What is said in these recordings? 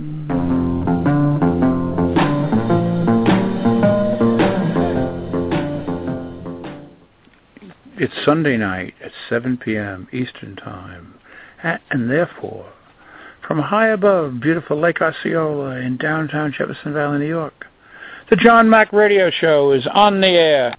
It's Sunday night at 7 p.m. Eastern Time, and therefore, from high above beautiful Lake Osceola in downtown Jefferson Valley, New York, the John Mack Radio Show is on the air.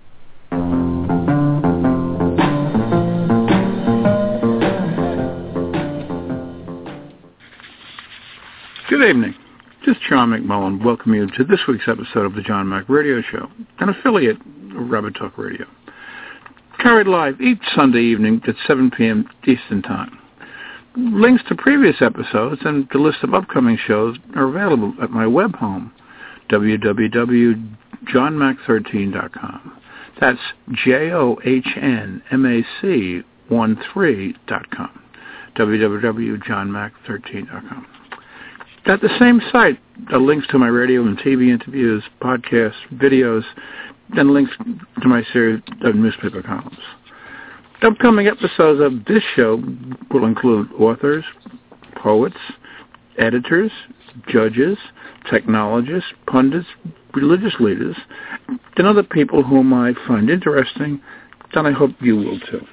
Good evening. This is John McMullen welcoming you to this week's episode of the John Mack Radio Show, an affiliate of Rabbit Talk Radio. Carried live each Sunday evening at 7 p.m. Eastern Time. Links to previous episodes and the list of upcoming shows are available at my web home, www.johnmac13.com. That's JOHNMAC13.com. www.johnmac13.com. At the same site are links to my radio and TV interviews, podcasts, videos, and links to my series of newspaper columns. Upcoming episodes of this show will include authors, poets, editors, judges, technologists, pundits, religious leaders, and other people whom I find interesting, and I hope you will too.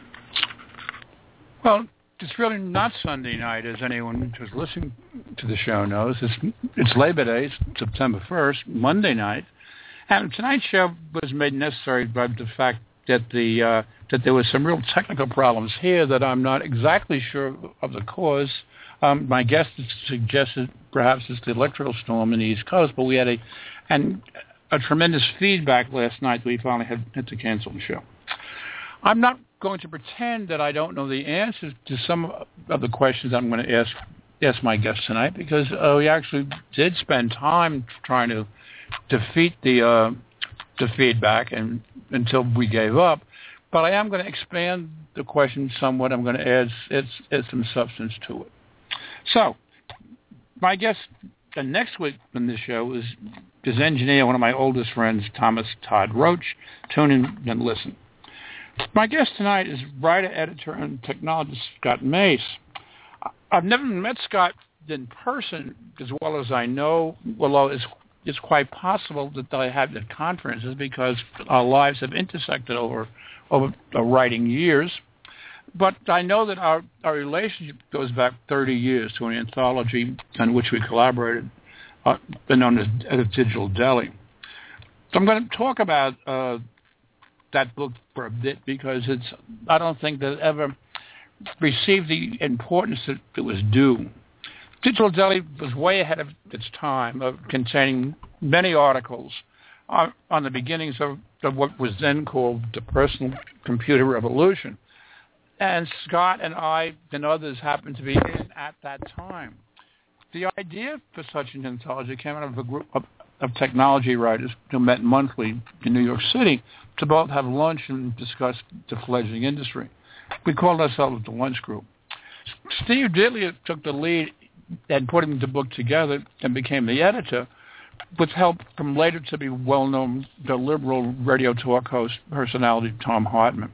Well, it's really not Sunday night, as anyone who's listening to the show knows. It's Labor Day, September 1st, Monday night. And tonight's show was made necessary by the fact that that there was some real technical problems here that I'm not exactly sure of the cause. My guest suggested perhaps it's the electrical storm in the East Coast, but we had a tremendous feedback last night that we finally had to cancel the show. I'm not going to pretend that I don't know the answers to some of the questions I'm going to ask my guest tonight, because we actually did spend time trying to defeat the feedback and until we gave up. But I am going to expand the question somewhat. I'm going to add some substance to it. So, my guest next week on this show is engineer, one of my oldest friends, Thomas Todd Roach. Tune in and listen. My guest tonight is writer, editor, and technologist Scott Mace. I've never met Scott in person as well as I know, although it's quite possible that I have at conferences because our lives have intersected over writing years. But I know that our relationship goes back 30 years to an anthology on which we collaborated, known as Digital Deli. So I'm going to talk about that book for a bit because I don't think that it ever received the importance that it was due. Digital Deli was way ahead of its time, of containing many articles on the beginnings of what was then called the personal computer revolution. And Scott and I and others happened to be in at that time. The idea for such an anthology came out of a group of technology writers who met monthly in New York City to both have lunch and discuss the fledgling industry. We called ourselves the Lunch Group. Steve Ditley took the lead and putting the book together and became the editor, with help from later to be well-known the liberal radio talk host personality Tom Hartman.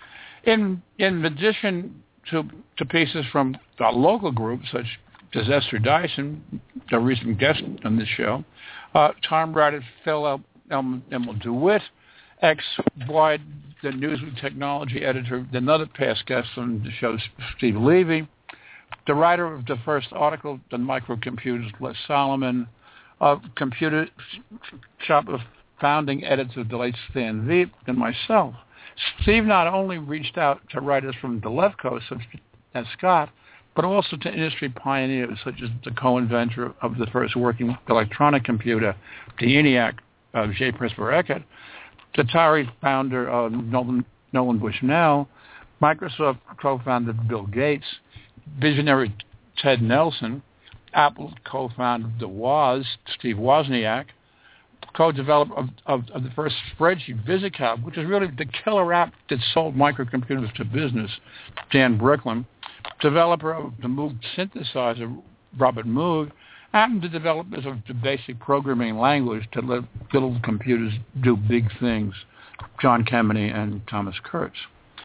In addition to pieces from our local groups, such as Esther Dyson, a recent guest on this show, Tom writer Phil Elmer DeWitt, ex-Wired, the Newsweek technology editor, another past guest on the show, Steve Levy, the writer of the first article on microcomputers, Les Solomon, computer shop of founding editor of the late Stan Veep, and myself. Steve not only reached out to writers from the left coast, such as Scott, but also to industry pioneers, such as the co-inventor of the first working electronic computer, the ENIAC, J. Presper Eckert, the Atari founder, Nolan Bushnell, Microsoft co-founder Bill Gates, visionary Ted Nelson, Apple co-founder of the Woz, Steve Wozniak, co-developer of the first spreadsheet, VisiCalc, which is really the killer app that sold microcomputers to business, Dan Bricklin, developer of the Moog synthesizer, Robert Moog, and the developers of the basic programming language to let little computers do big things, John Kemeny and Thomas Kurtz.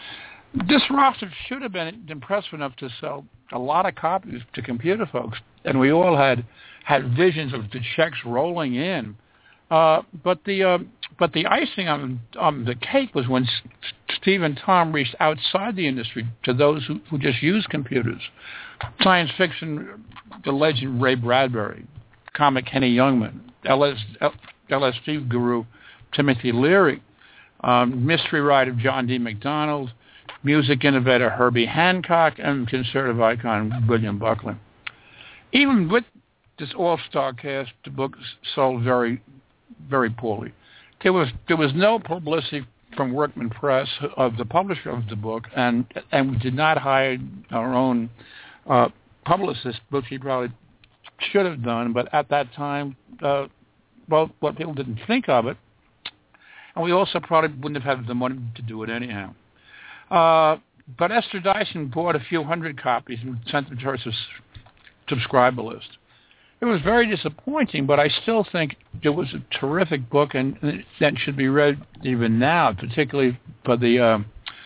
This roster should have been impressive enough to sell a lot of copies to computer folks, and we all had visions of the checks rolling in. But the icing on the cake was when Steve and Tom reached outside the industry to those who just used computers. Science fiction, the legend Ray Bradbury, comic Henny Youngman, LSD guru Timothy Leary, mystery writer John D. MacDonald, music innovator Herbie Hancock, and conservative icon William Buckley. Even with this all-star cast, the book sold very, very poorly. There was no publicity from Workman Press, of the publisher of the book, and we did not hire our own publicist, which we probably should have done. But at that time, what people didn't think of it, and we also probably wouldn't have had the money to do it anyhow. But Esther Dyson bought a few hundred copies and sent them to her subscriber list. It was very disappointing, but I still think it was a terrific book, and that should be read even now, particularly for the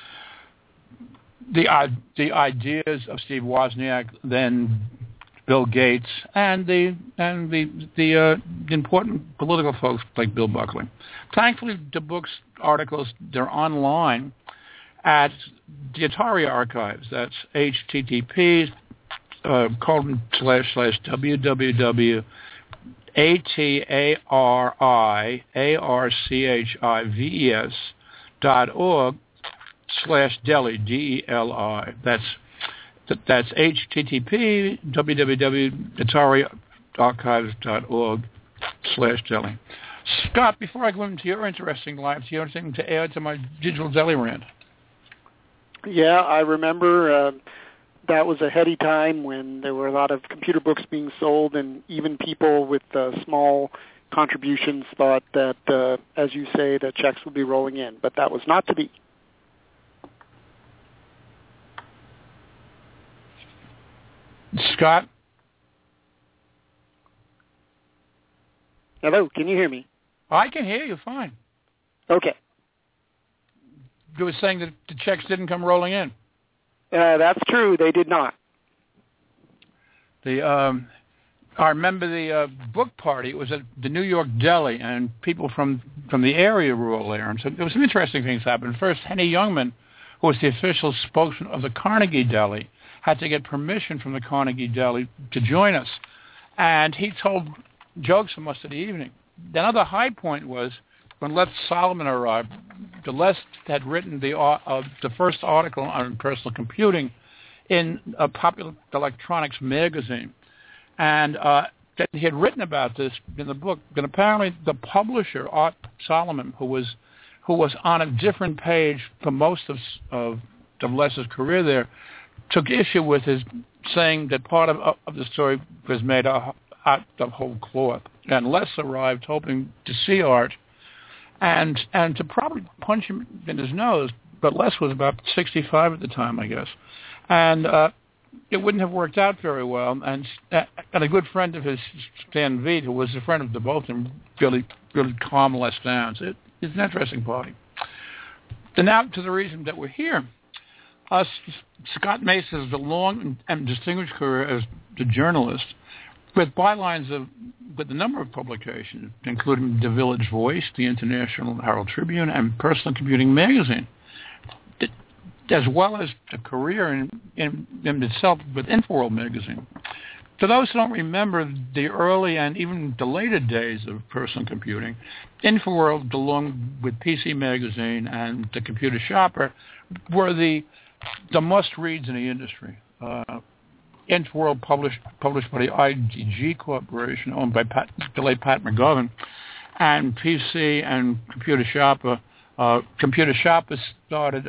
ideas of Steve Wozniak, then Bill Gates, and the important political folks like Bill Buckley. Thankfully, the book's articles, they're online at the Atari Archives. That's http://www.atariarchives.org/Deli, DELI. That's http www.atariarchives.org/Deli. Scott, before I go into your interesting life, do you have anything to add to my digital deli rant? Yeah, I remember that was a heady time when there were a lot of computer books being sold, and even people with small contributions thought that, as you say, that checks would be rolling in. But that was not to be. Scott? Hello, can you hear me? I can hear you fine. Okay. You were saying that the checks didn't come rolling in. That's true. They did not. I remember the book party. It was at the New York Deli, and people from the area were all there. And so there was some interesting things happened. First, Henny Youngman, who was the official spokesman of the Carnegie Deli, had to get permission from the Carnegie Deli to join us. And he told jokes for most of the evening. Another high point was when Les Solomon arrived. Les had written the first article on personal computing in a Popular Electronics magazine. And that he had written about this in the book. And apparently the publisher, Art Solomon, who was on a different page for most of Les's career there, took issue with his saying that part of the story was made out of whole cloth. And Les arrived hoping to see Art and to probably punch him in his nose, but Les was about 65 at the time, I guess. And it wouldn't have worked out very well. And a good friend of his, Stan Veet, who was a friend of the both of them, really calmed Les down. So it's an interesting party. And now to the reason that we're here. Scott Mace has a long and distinguished career as a journalist, with bylines with a number of publications, including The Village Voice, the International Herald Tribune, and Personal Computing Magazine, as well as a career in itself with InfoWorld Magazine. For those who don't remember the early and even the later days of personal computing, InfoWorld, along with PC Magazine and The Computer Shopper, were the must-reads in the industry. InfoWorld published by the IDG Corporation, owned by the late Pat McGovern, and PC and Computer Shopper. Computer Shopper started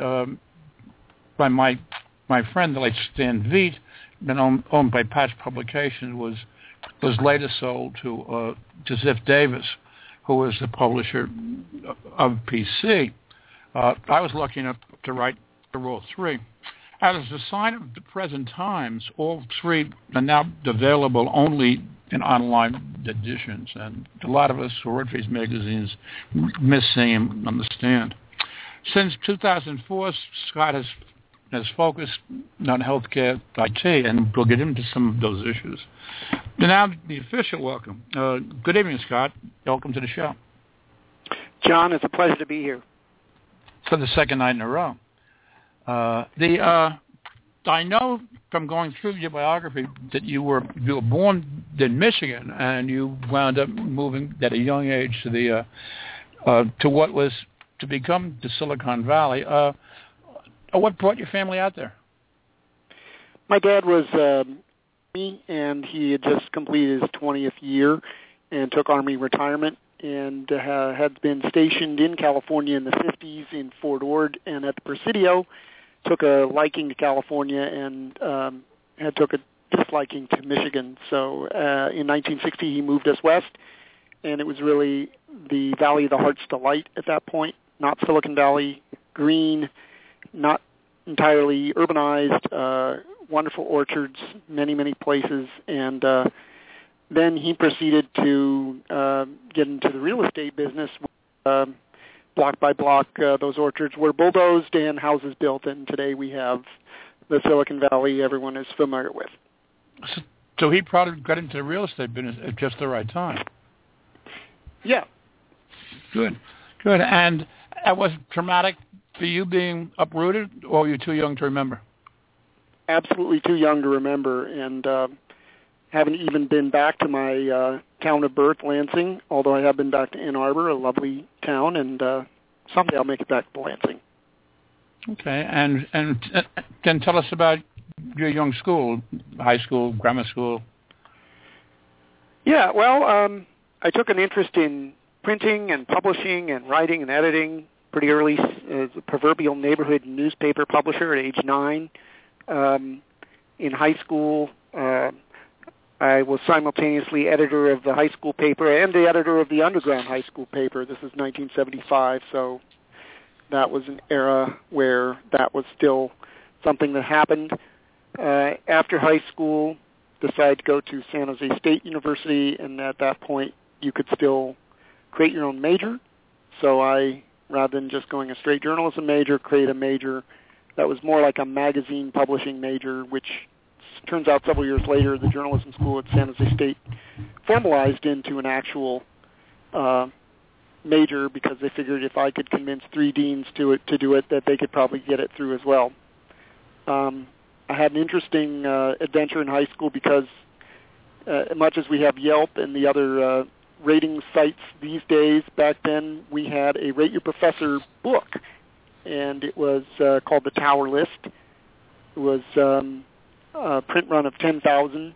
by my friend, the late Stan Veet, then owned by Patch Publications, was later sold to Ziff Davis, who was the publisher of PC. I was lucky enough to write for all three. As a sign of the present times, all three are now available only in online editions, and a lot of us who wrote for these magazines miss seeing them on the stand. Since 2004, Scott has has focused on healthcare IT, and we'll get into some of those issues. But now, the official welcome. Good evening, Scott. Welcome to the show. John, it's a pleasure to be here. For the second night in a row. I know from going through your biography that you were born in Michigan, and you wound up moving at a young age to what was to become the Silicon Valley. What brought your family out there? My dad was Army, and he had just completed his 20th year and took Army retirement, and had been stationed in California in the 50s in Fort Ord and at the Presidio. Took a liking to California and took a disliking to Michigan. So in 1960 he moved us west, and it was really the Valley of the Heart's Delight at that point, not Silicon Valley, green, not entirely urbanized, wonderful orchards, many, many places. And then he proceeded to get into the real estate business. Block by block, those orchards were bulldozed and houses built, and today we have the Silicon Valley everyone is familiar with. So he probably got into the real estate business at just the right time. Yeah. Good. And was it traumatic for you being uprooted, or were you too young to remember? Absolutely too young to remember, and haven't even been back to my town of birth, Lansing, although I have been back to Ann Arbor, a lovely town, and someday I'll make it back to Lansing. Okay, and then tell us about your young school, high school, grammar school. Yeah, well, I took an interest in printing and publishing and writing and editing pretty early as a proverbial neighborhood newspaper publisher at age 9. In high school, I was simultaneously editor of the high school paper and the editor of the underground high school paper. This is 1975, so that was an era where that was still something that happened. After high school, decided to go to San Jose State University, and at that point, you could still create your own major. So I, rather than just going a straight journalism major, create a major that was more like a magazine publishing major, which turns out several years later, the journalism school at San Jose State formalized into an actual major because they figured if I could convince 3 deans to do it, that they could probably get it through as well. I had an interesting adventure in high school because much as we have Yelp and the other rating sites these days, back then we had a Rate Your Professor book, and it was called The Tower List. It was a print run of 10,000.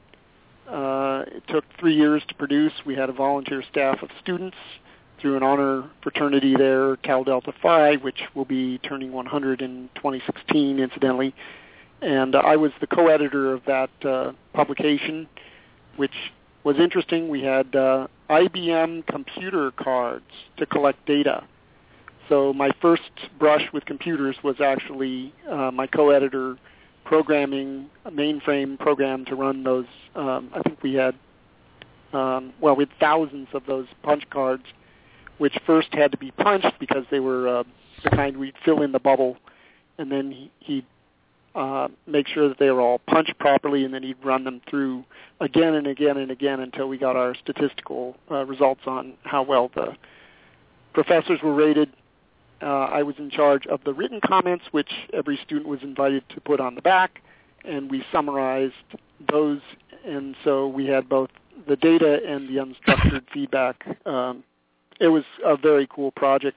It took 3 years to produce. We had a volunteer staff of students through an honor fraternity there, Tau Delta Phi, which will be turning 100 in 2016, incidentally. And I was the co-editor of that publication, which was interesting. We had IBM computer cards to collect data. So my first brush with computers was actually my co-editor programming a mainframe program to run those. I think we had we had thousands of those punch cards, which first had to be punched because they were the kind we'd fill in the bubble, and then he'd make sure that they were all punched properly, and then he'd run them through again and again and again until we got our statistical results on how well the professors were rated. I was in charge of the written comments, which every student was invited to put on the back, and we summarized those, and so we had both the data and the unstructured feedback. It was a very cool project.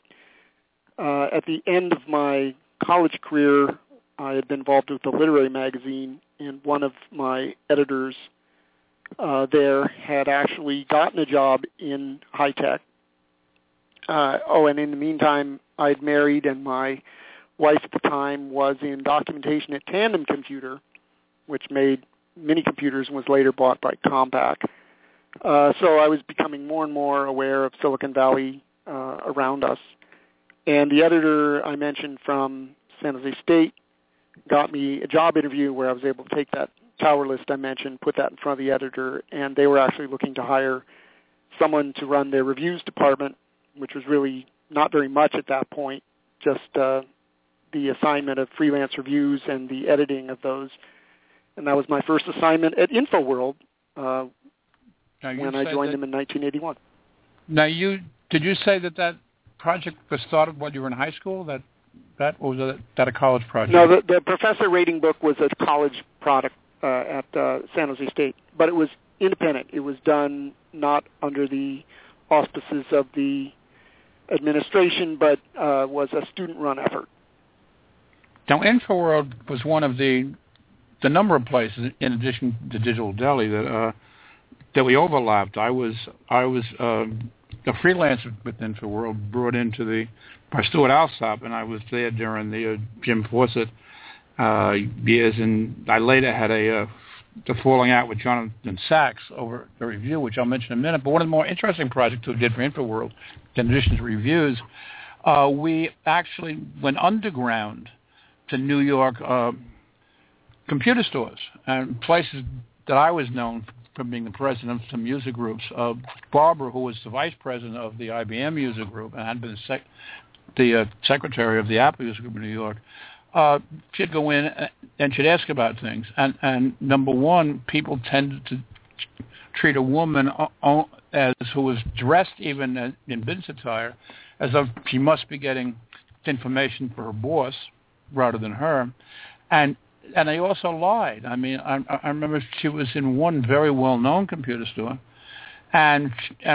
At the end of my college career, I had been involved with the literary magazine, and one of my editors there had actually gotten a job in high tech. And in the meantime, I'd married, and my wife at the time was in documentation at Tandem Computer, which made mini computers and was later bought by Compaq. So I was becoming more and more aware of Silicon Valley around us. And the editor I mentioned from San Jose State got me a job interview where I was able to take that tower list I mentioned, put that in front of the editor, and they were actually looking to hire someone to run their reviews department, which was really not very much at that point, just the assignment of freelance reviews and the editing of those. And that was my first assignment at InfoWorld when I joined them in 1981. Now, did you say that project was started while you were in high school? Or was that a college project? No, the professor rating book was a college product at San Jose State, but it was independent. It was done not under the auspices of the administration, but was a student-run effort. Now, InfoWorld was one of the number of places, in addition to Digital Deli, that we overlapped. I was a freelancer with InfoWorld, brought into by Stuart Alsop, and I was there during the Jim Fawcett years, and I later had the falling out with Jonathan Sachs over the review, which I'll mention in a minute. But one of the more interesting projects we did for InfoWorld, in addition to reviews, we actually went underground to New York computer stores and places that I was known from being the president of some user groups. Barbara, who was the vice president of the IBM user group and had been the secretary of the Apple user group in New York, she'd go in and she'd ask about things. And number one, people tended to treat a woman who was dressed even in business attire as if she must be getting information for her boss rather than her. And they also lied. I mean, I remember she was in one very well-known computer store, and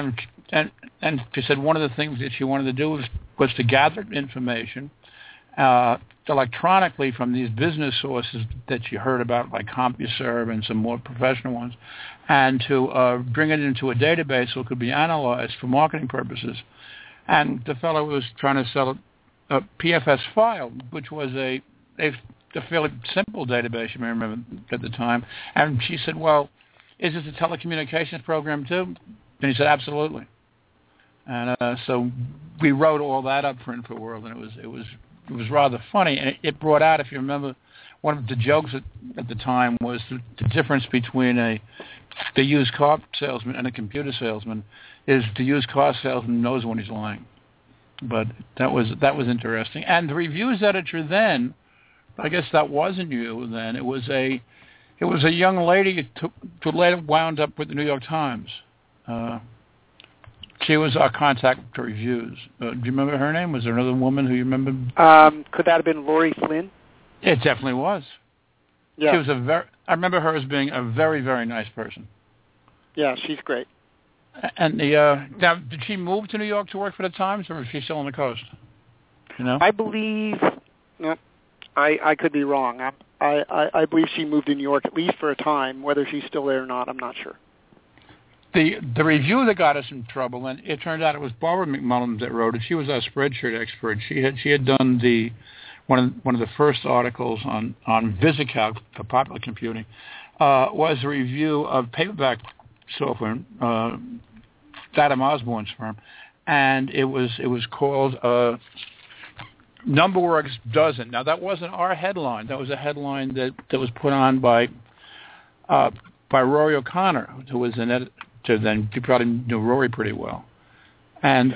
she said one of the things that she wanted to do was to gather information electronically from these business sources that she heard about, like CompuServe and some more professional ones, and to bring it into a database so it could be analyzed for marketing purposes. And the fellow was trying to sell a PFS file, which was a fairly simple database, you may remember at the time. And she said, well, is this a telecommunications program too? And he said, absolutely. And so we wrote all that up for InfoWorld, and it was rather funny. And it brought out, if you remember, one of the jokes at the time was the difference between the used car salesman and a computer salesman is the used car salesman knows when he's lying. But that was interesting. And the reviews editor then, I guess that wasn't you then. It was a young lady who later wound up with the New York Times. She was our contact for reviews. Do you remember her name? Was there another woman who you remember? Could that have been Lori Flynn? It definitely was. Yeah. She was I remember her as being a very, very nice person. Yeah, she's great. And now, did she move to New York to work for the Times, or is she still on the coast? You know? I believe. No, I could be wrong. I believe she moved to New York at least for a time. Whether she's still there or not, I'm not sure. The review that got us in trouble, and it turned out it was Barbara McMullen that wrote it. She was our spreadsheet expert. She had done one of the first articles on VisiCalc for popular computing, was a review of paperback software, Adam Osborne's firm, and it was called NumberWorks Doesn't. Now that wasn't our headline. That was a headline that was put on by Rory O'Connor, who was an editor then. You probably knew Rory pretty well, and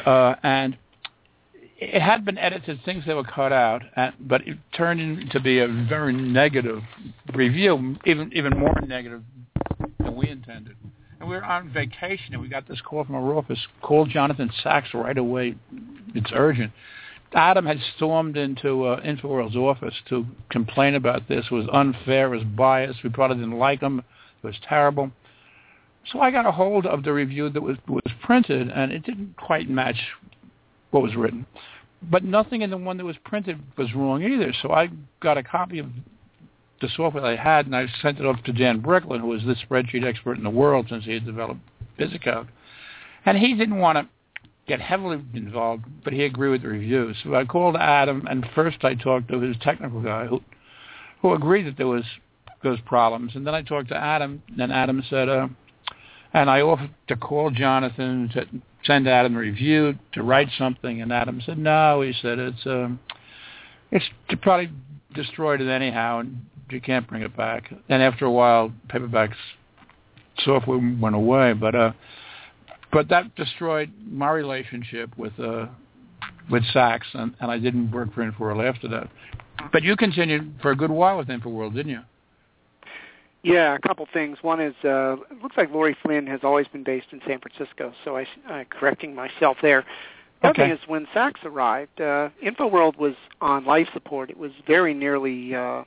it had been edited, things that were cut out, but it turned into be a very negative review, even more negative than we intended. And we were on vacation, and we got this call from our office. Call Jonathan Sachs right away. It's urgent. Adam had stormed into InfoWorld's office to complain about this. It was unfair. It was biased. We probably didn't like him. It was terrible. So I got a hold of the review that was printed, and it didn't quite match what was written. But nothing in the one that was printed was wrong either. So I got a copy of the software I had, and I sent it off to Dan Bricklin, who was the spreadsheet expert in the world since he had developed VisiCalc. And he didn't want to get heavily involved, but he agreed with the review. So I called Adam, and first I talked to his technical guy, who agreed that there was those problems. And then I talked to Adam, and Adam said, and I offered to call Jonathan to send Adam a review, to write something, and Adam said, no, he said, it's probably destroyed it anyhow, and you can't bring it back. And after a while, paperback software went away, but that destroyed my relationship with Sachs, and I didn't work for InfoWorld after that. But you continued for a good while with InfoWorld, didn't you? Yeah, a couple things. One is it looks like Lori Flynn has always been based in San Francisco, so I'm correcting myself there. The other thing is when Sachs arrived, InfoWorld was on life support. It was very nearly,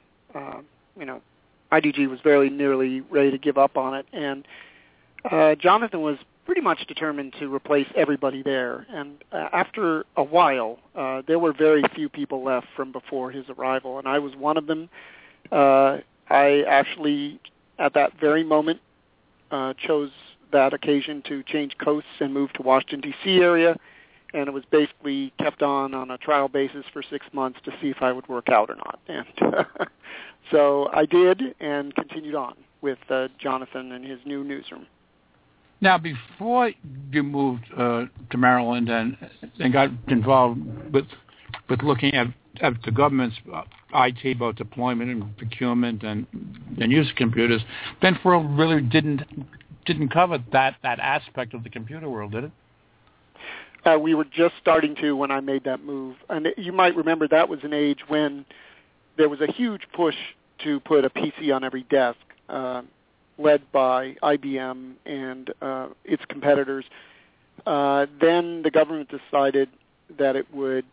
IDG was very nearly ready to give up on it, and Jonathan was pretty much determined to replace everybody there. And after a while, there were very few people left from before his arrival, and I was one of them. I actually, at that very moment, chose that occasion to change coasts and move to Washington, D.C. area, and it was basically kept on a trial basis for 6 months to see if I would work out or not. And so I did and continued on with Jonathan and his new newsroom. Now, before you moved to Maryland and got involved with looking at the government's IT, both deployment and procurement and use of computers, InfoWorld really didn't cover that aspect of the computer world, did it? We were just starting to when I made that move. And you might remember that was an age when there was a huge push to put a PC on every desk, led by IBM and its competitors. Then the government decided that it would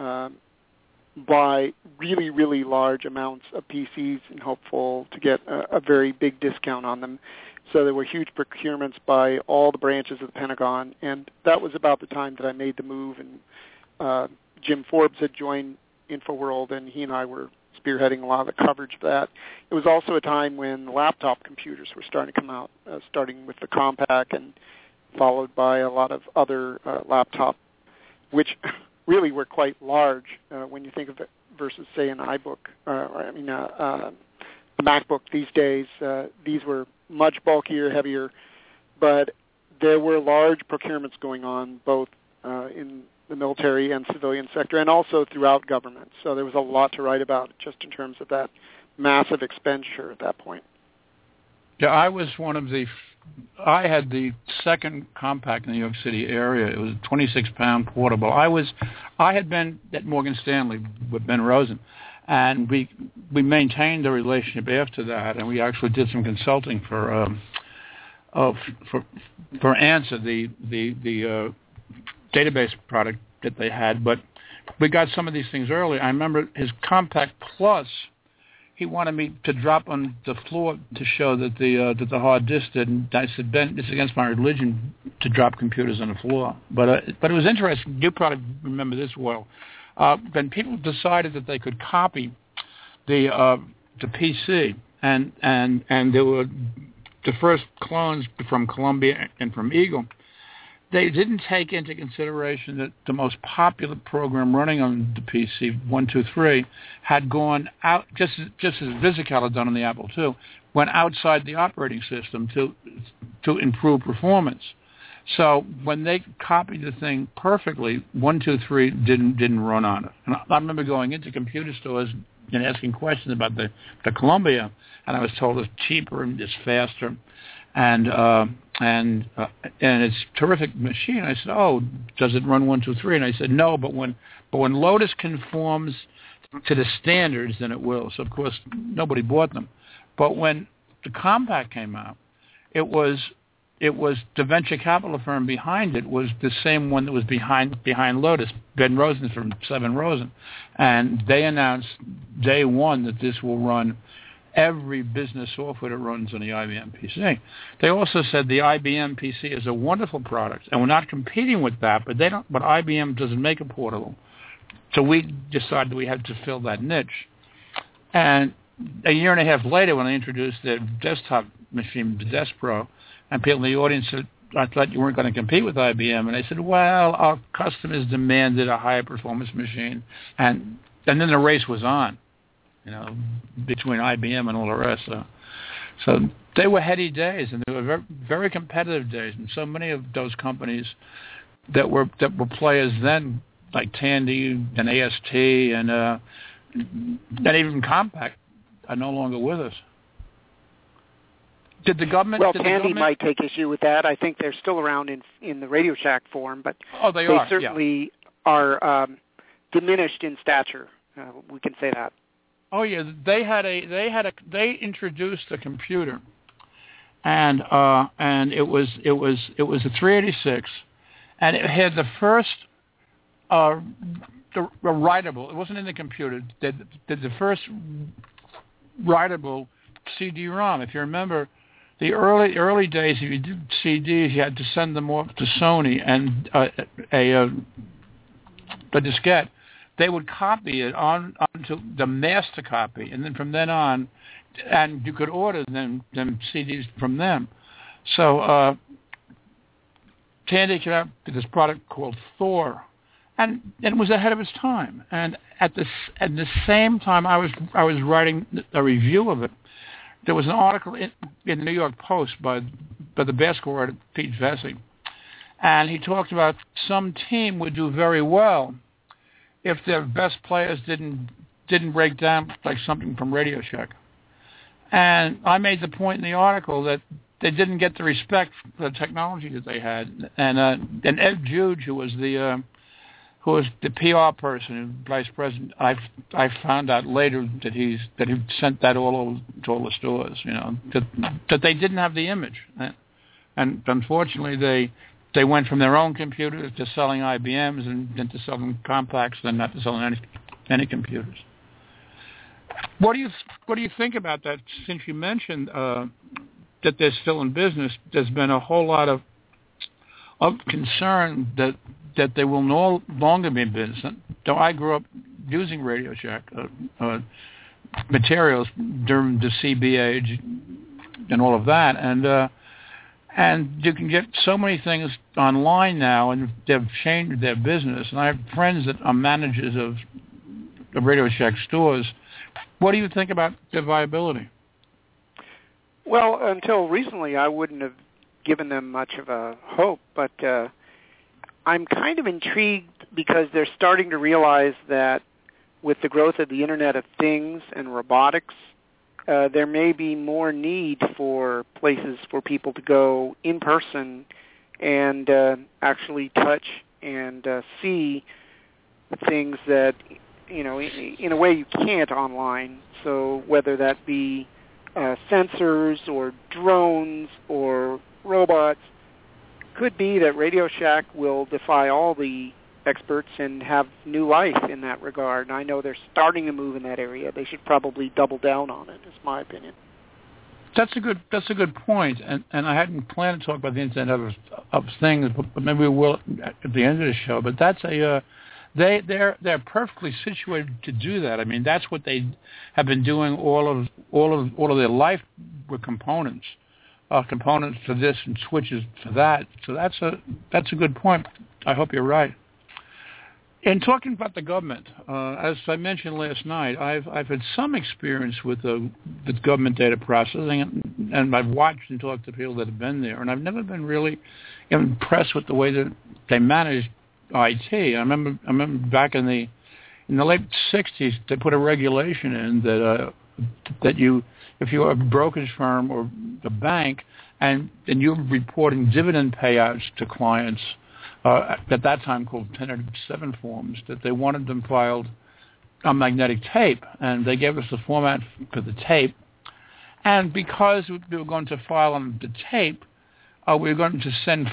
buy really, really large amounts of PCs and hopeful to get a very big discount on them. So there were huge procurements by all the branches of the Pentagon, and that was about the time that I made the move. And Jim Forbes had joined InfoWorld, and he and I were spearheading a lot of the coverage of that. It was also a time when laptop computers were starting to come out, starting with the Compaq and followed by a lot of other laptop, which really were quite large when you think of it versus, say, an iBook, a MacBook these days. These were much bulkier, heavier, but there were large procurements going on both in the military and civilian sector and also throughout government. So there was a lot to write about just in terms of that massive expenditure at that point. Yeah, I had the second Compaq in the New York City area. It was a 26-pound portable. I had been at Morgan Stanley with Ben Rosen, and we maintained the relationship after that, and we actually did some consulting for ANSA, the database product that they had. But we got some of these things early. I remember his Compaq Plus. He wanted me to drop on the floor to show that the hard disk did. And I said, Ben, it's against my religion to drop computers on the floor. But it was interesting. You probably remember this well. When people decided that they could copy the PC, and there were the first clones from Columbia and from Eagle, they didn't take into consideration that the most popular program running on the PC, 123, had gone out, just as VisiCal had done on the Apple II, went outside the operating system to improve performance. So when they copied the thing perfectly, 123 didn't run on it. And I remember going into computer stores and asking questions about the Columbia, and I was told it's cheaper and it's faster. And it's a terrific machine. I said, "Oh, does it run 123?" And I said, "No, but when Lotus conforms to the standards, then it will." So of course nobody bought them. But when the Compaq came out, it was the venture capital firm behind it was the same one that was behind Lotus, Ben Rosen from Seven Rosen, and they announced day one that this will run every business software that runs on the IBM PC. They also said the IBM PC is a wonderful product, and we're not competing with that, but IBM doesn't make a portable. So we decided we had to fill that niche. And a year and a half later, when I introduced the desktop machine, the Desk Pro, and people in the audience said, "I thought you weren't going to compete with IBM." And I said, "Well, our customers demanded a higher performance machine." And then the race was on, between IBM and all the rest. So they were heady days, and they were very, very competitive days. And so many of those companies that were players then, like Tandy and AST and even Compaq, are no longer with us. Did the government? Well, Tandy might take issue with that. I think they're still around in the Radio Shack form, but they certainly are diminished in stature. We can say that. Oh yeah, they introduced a computer, and it was a 386, and it had the first the writable. It wasn't in the computer. The first writable CD-ROM. If you remember, the early days, if you did CDs, you had to send them off to Sony and the diskette. They would copy it onto the master copy, and then from then on, and you could order them CDs from them. So Tandy came out with this product called Thor, and it was ahead of its time. And at the same time, I was writing a review of it. There was an article in the New York Post by the basketball writer Pete Vesey, and he talked about some team would do very well if their best players didn't break down like something from Radio Shack. And I made the point in the article that they didn't get the respect for the technology that they had. And Ed Juge, who was the PR person, vice president, I found out later that he sent that all over to all the stores, that they didn't have the image. And unfortunately, they went from their own computers to selling IBMs and then to selling Compaqs and not to selling any computers. What do you think about that? Since you mentioned that they're still in business, there's been a whole lot of concern that they will no longer be in business. Though I grew up using Radio Shack materials during the CB age and all of that, and you can get so many things online now, and they've changed their business. And I have friends that are managers of Radio Shack stores. What do you think about their viability? Well, until recently, I wouldn't have given them much of a hope, but I'm kind of intrigued because they're starting to realize that with the growth of the Internet of Things and robotics, there may be more need for places for people to go in person and actually touch and see things that, in a way you can't online. So whether that be sensors or drones or robots, could be that Radio Shack will defy all the experts and have new life in that regard. And I know they're starting to move in that area. They should probably double down on it, is my opinion. That's a good point. And I hadn't planned to talk about the Internet of Things, but maybe we will at the end of the show. But that's they're perfectly situated to do that. I mean, that's what they have been doing all of their life with components. Components for this and switches for that. So that's a good point. I hope you're right. In talking about the government, as I mentioned last night, I've had some experience with government data processing, and I've watched and talked to people that have been there, and I've never been really impressed with the way that they managed IT. I remember back in the late '60s, they put a regulation in that you, if you're a brokerage firm or a bank, and you're reporting dividend payouts to clients, at that time called 1007 forms, that they wanted them filed on magnetic tape, and they gave us the format for the tape. And because we were going to file on the tape, we weren't going to send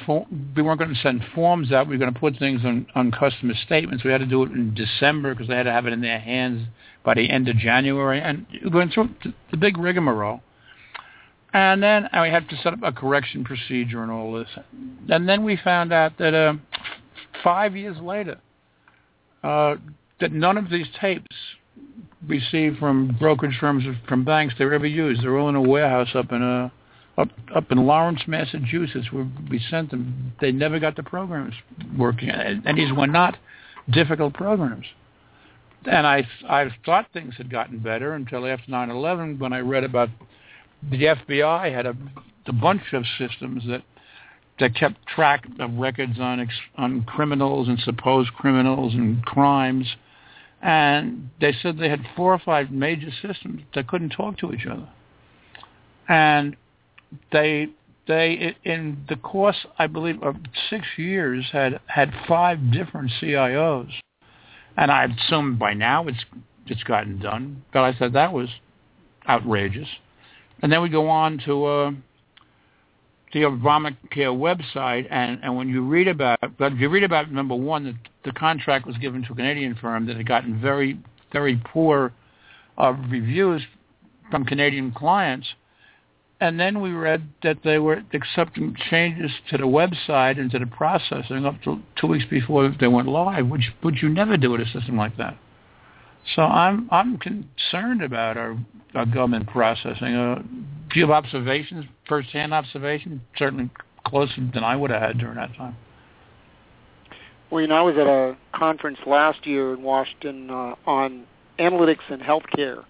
forms out. We were going to put things on customer statements. We had to do it in December because they had to have it in their hands by the end of January, and we went through the big rigmarole. And then we had to set up a correction procedure and all this. And then we found out that 5 years later, that none of these tapes received from brokerage firms or from banks they were ever used. They were all in a warehouse up in Lawrence, Massachusetts, where we sent them. They never got the programs working, and these were not difficult programs. And I thought things had gotten better until after 9/11, when I read about the FBI had a bunch of systems that kept track of records on criminals and supposed criminals and crimes, and they said they had 4 or 5 major systems that couldn't talk to each other. And they in the course, I believe, of 6 years had 5 different CIOs. And I assume by now it's gotten done. But I said that was outrageous. And then we go on to the Obamacare website, and when you read about, number one, that the contract was given to a Canadian firm that had gotten very, very poor reviews from Canadian clients. And then we read that they were accepting changes to the website and to the processing up to 2 weeks before they went live, which you never do with a system like that. So I'm concerned about our government processing. Do you have observations, first-hand observations? Certainly closer than I would have had during that time. Well, I was at a conference last year in Washington on analytics and healthcare,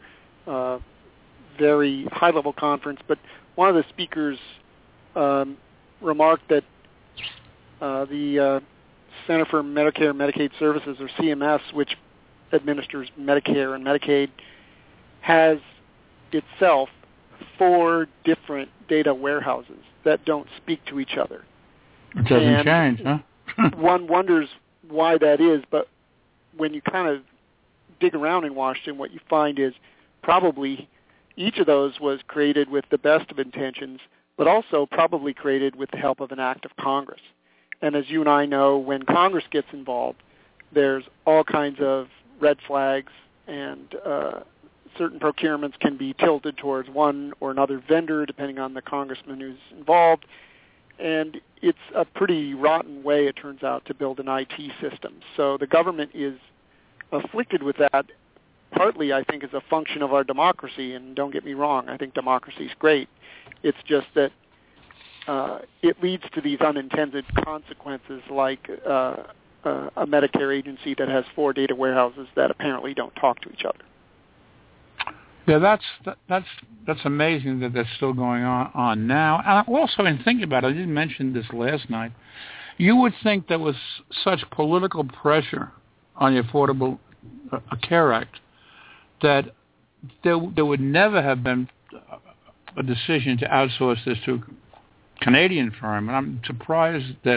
very high-level conference, but one of the speakers remarked that the Center for Medicare and Medicaid Services, or CMS, which administers Medicare and Medicaid, has itself 4 different data warehouses that don't speak to each other. It doesn't change, huh? One wonders why that is, but when you kind of dig around in Washington, what you find is probably each of those was created with the best of intentions, but also probably created with the help of an act of Congress. And as you and I know, when Congress gets involved, there's all kinds of red flags, and certain procurements can be tilted towards one or another vendor, depending on the congressman who's involved. And it's a pretty rotten way, it turns out, to build an IT system. So the government is afflicted with that, partly, I think, as a function of our democracy. And don't get me wrong, I think democracy is great. It's just that it leads to these unintended consequences, like a Medicare agency that has 4 data warehouses that apparently don't talk to each other. Yeah, that's amazing that that's still going on now. And also, in thinking about it, I didn't mention this last night, you would think there was such political pressure on the Affordable Care Act that there would never have been a decision to outsource this to a Canadian firm. And I'm surprised that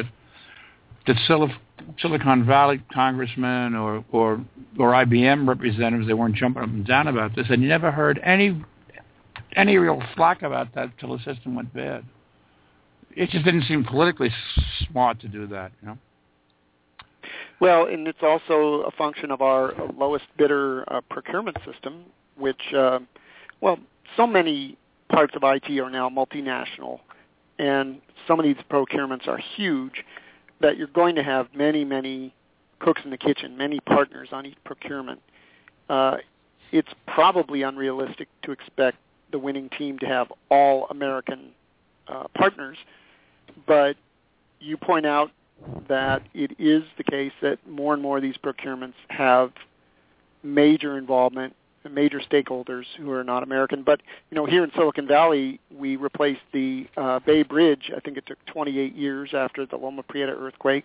Silicon Valley congressmen or IBM representatives, they weren't jumping up and down about this, and you never heard any real flack about that until the system went bad. It just didn't seem politically smart to do that, you know. Well, and it's also a function of our lowest bidder procurement system, which, so many parts of IT are now multinational, and some of these procurements are huge, that you're going to have many, many cooks in the kitchen, many partners on each procurement. It's probably unrealistic to expect the winning team to have all American partners, but you point out that it is the case that more and more of these procurements have major involvement, major stakeholders who are not American. But, here in Silicon Valley, we replaced the Bay Bridge. I think it took 28 years after the Loma Prieta earthquake,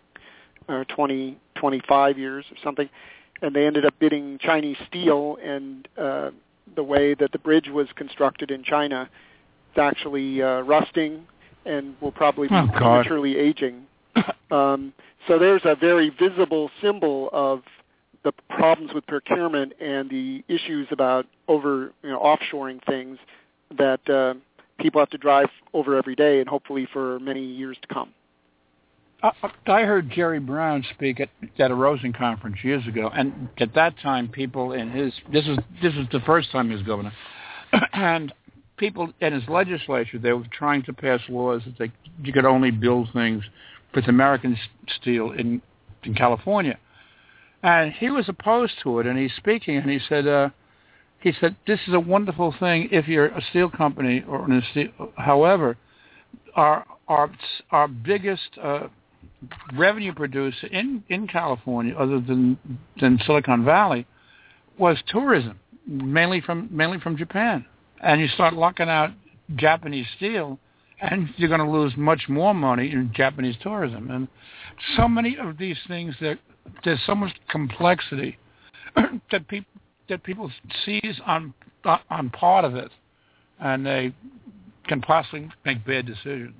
25 years or something. And they ended up bidding Chinese steel, and the way that the bridge was constructed in China, it's actually rusting and will probably be prematurely aging. So there's a very visible symbol of the problems with procurement and the issues about offshoring things that people have to drive over every day, and hopefully for many years to come. I heard Jerry Brown speak at a Rosen conference years ago, and at that time, people in this was the first time he was governor, and people in his legislature, they were trying to pass laws that you could only build things with American steel in California. And he was opposed to it, and he's speaking, and he said, this is a wonderful thing if you're a steel company or in a steel. However, our biggest revenue producer in California, other than Silicon Valley, was tourism, mainly from Japan. And you start locking out Japanese steel, and you're going to lose much more money in Japanese tourism. And so many of these things there's so much complexity that people seize on part of it, and they can possibly make bad decisions.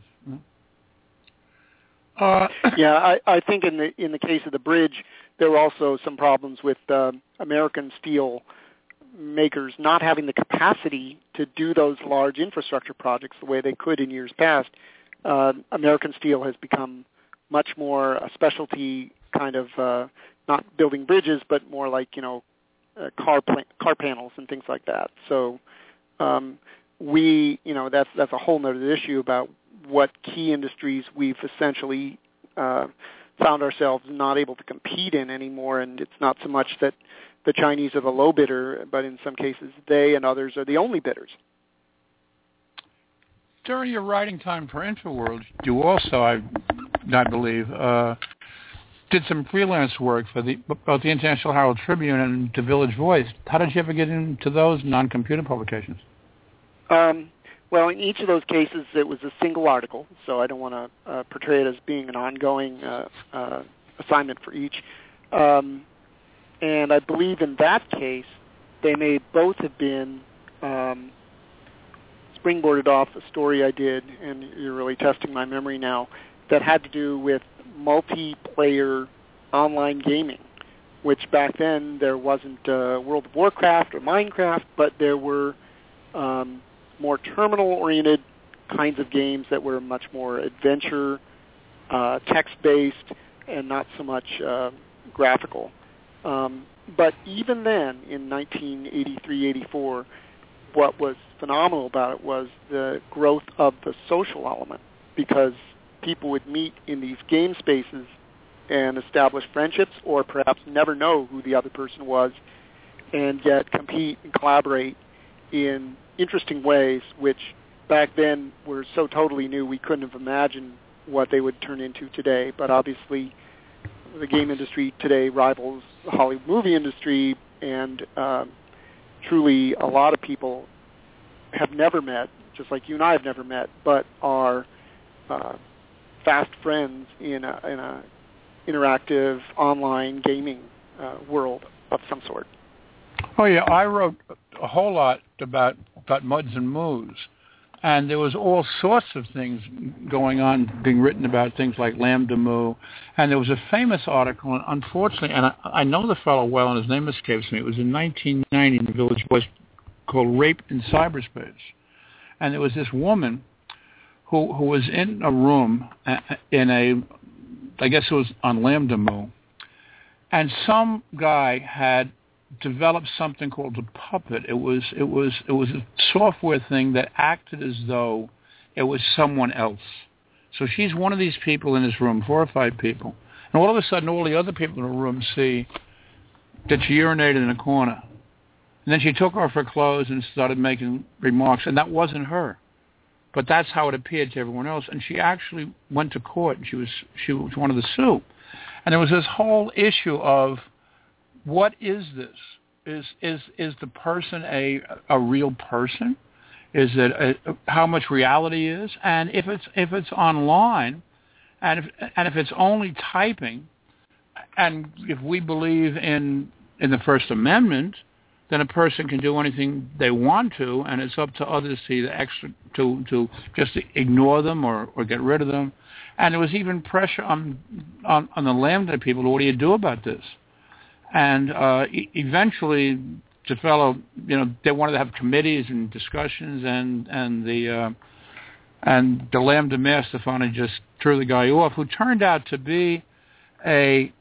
Yeah, I think in the case of the bridge, there were also some problems with American steel makers not having the capacity to do those large infrastructure projects the way they could in years past, American steel has become much more a specialty kind of, not building bridges, but more like, car panels and things like that. So that's a whole other issue about what key industries we've essentially found ourselves not able to compete in anymore, and it's not so much that the Chinese are the low bidder, but in some cases they and others are the only bidders. During your writing time for InfoWorld, you also, I believe, did some freelance work for both the International Herald Tribune and the Village Voice. How did you ever get into those non-computer publications? Well, in each of those cases, it was a single article, so I don't want to portray it as being an ongoing assignment for each. And I believe in that case, they may both have been springboarded off a story I did, and you're really testing my memory now, that had to do with multiplayer online gaming, which back then there wasn't World of Warcraft or Minecraft, but there were more terminal-oriented kinds of games that were much more adventure, text-based, and not so much graphical. But even then, in 1983-84, what was phenomenal about it was the growth of the social element, because people would meet in these game spaces and establish friendships, or perhaps never know who the other person was, and yet compete and collaborate in interesting ways, which back then were so totally new we couldn't have imagined what they would turn into today. But obviously the game industry today rivals the Hollywood movie industry, and truly a lot of people have never met, just like you and I have never met, but are fast friends in a interactive online gaming world of some sort. Oh yeah, I wrote a whole lot about Muds and Moos, and there was all sorts of things going on, being written about things like Lambda Moo, and there was a famous article, and unfortunately, and I know the fellow well, and his name escapes me. It was in 1990 in the Village Voice, called Rape in Cyberspace, and there was this woman who was in a room I guess it was on Lambda Moo, and some guy had developed something called a puppet. It was a software thing that acted as though it was someone else. So she's one of these people in this room, 4 or 5 people, and all of a sudden all the other people in the room see that she urinated in a corner. And then she took off her clothes and started making remarks, and that wasn't her. But that's how it appeared to everyone else. And she actually went to court, and she wanted to sue. And there was this whole issue of, what is this? Is the person a real person? Is it how much reality is? And if it's online, and if it's only typing, and if we believe in the First Amendment, then a person can do anything they want to, and it's up to others to just ignore them or get rid of them. And there was even pressure on the Lambda people. What do you do about this? And eventually, the fellow, they wanted to have committees and discussions, and the Lambda master finally just threw the guy off, who turned out to be an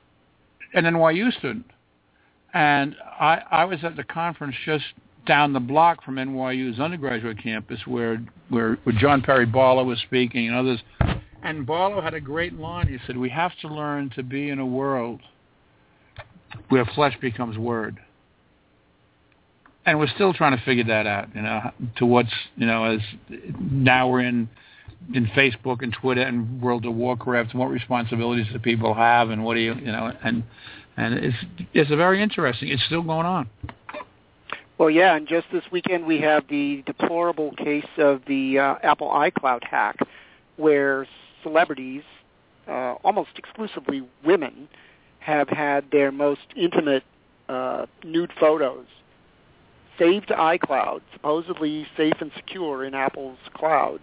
NYU student. And I was at the conference just down the block from NYU's undergraduate campus where John Perry Barlow was speaking and others. And Barlow had a great line. He said, "We have to learn to be in a world where flesh becomes word." And we're still trying to figure that out, to what's, as now we're in Facebook and Twitter and World of Warcraft, and what responsibilities do people have, and what do and it's very interesting. It's still going on. Well, yeah, and just this weekend we have the deplorable case of the Apple iCloud hack, where celebrities, almost exclusively women, have had their most intimate nude photos saved to iCloud, supposedly safe and secure in Apple's cloud,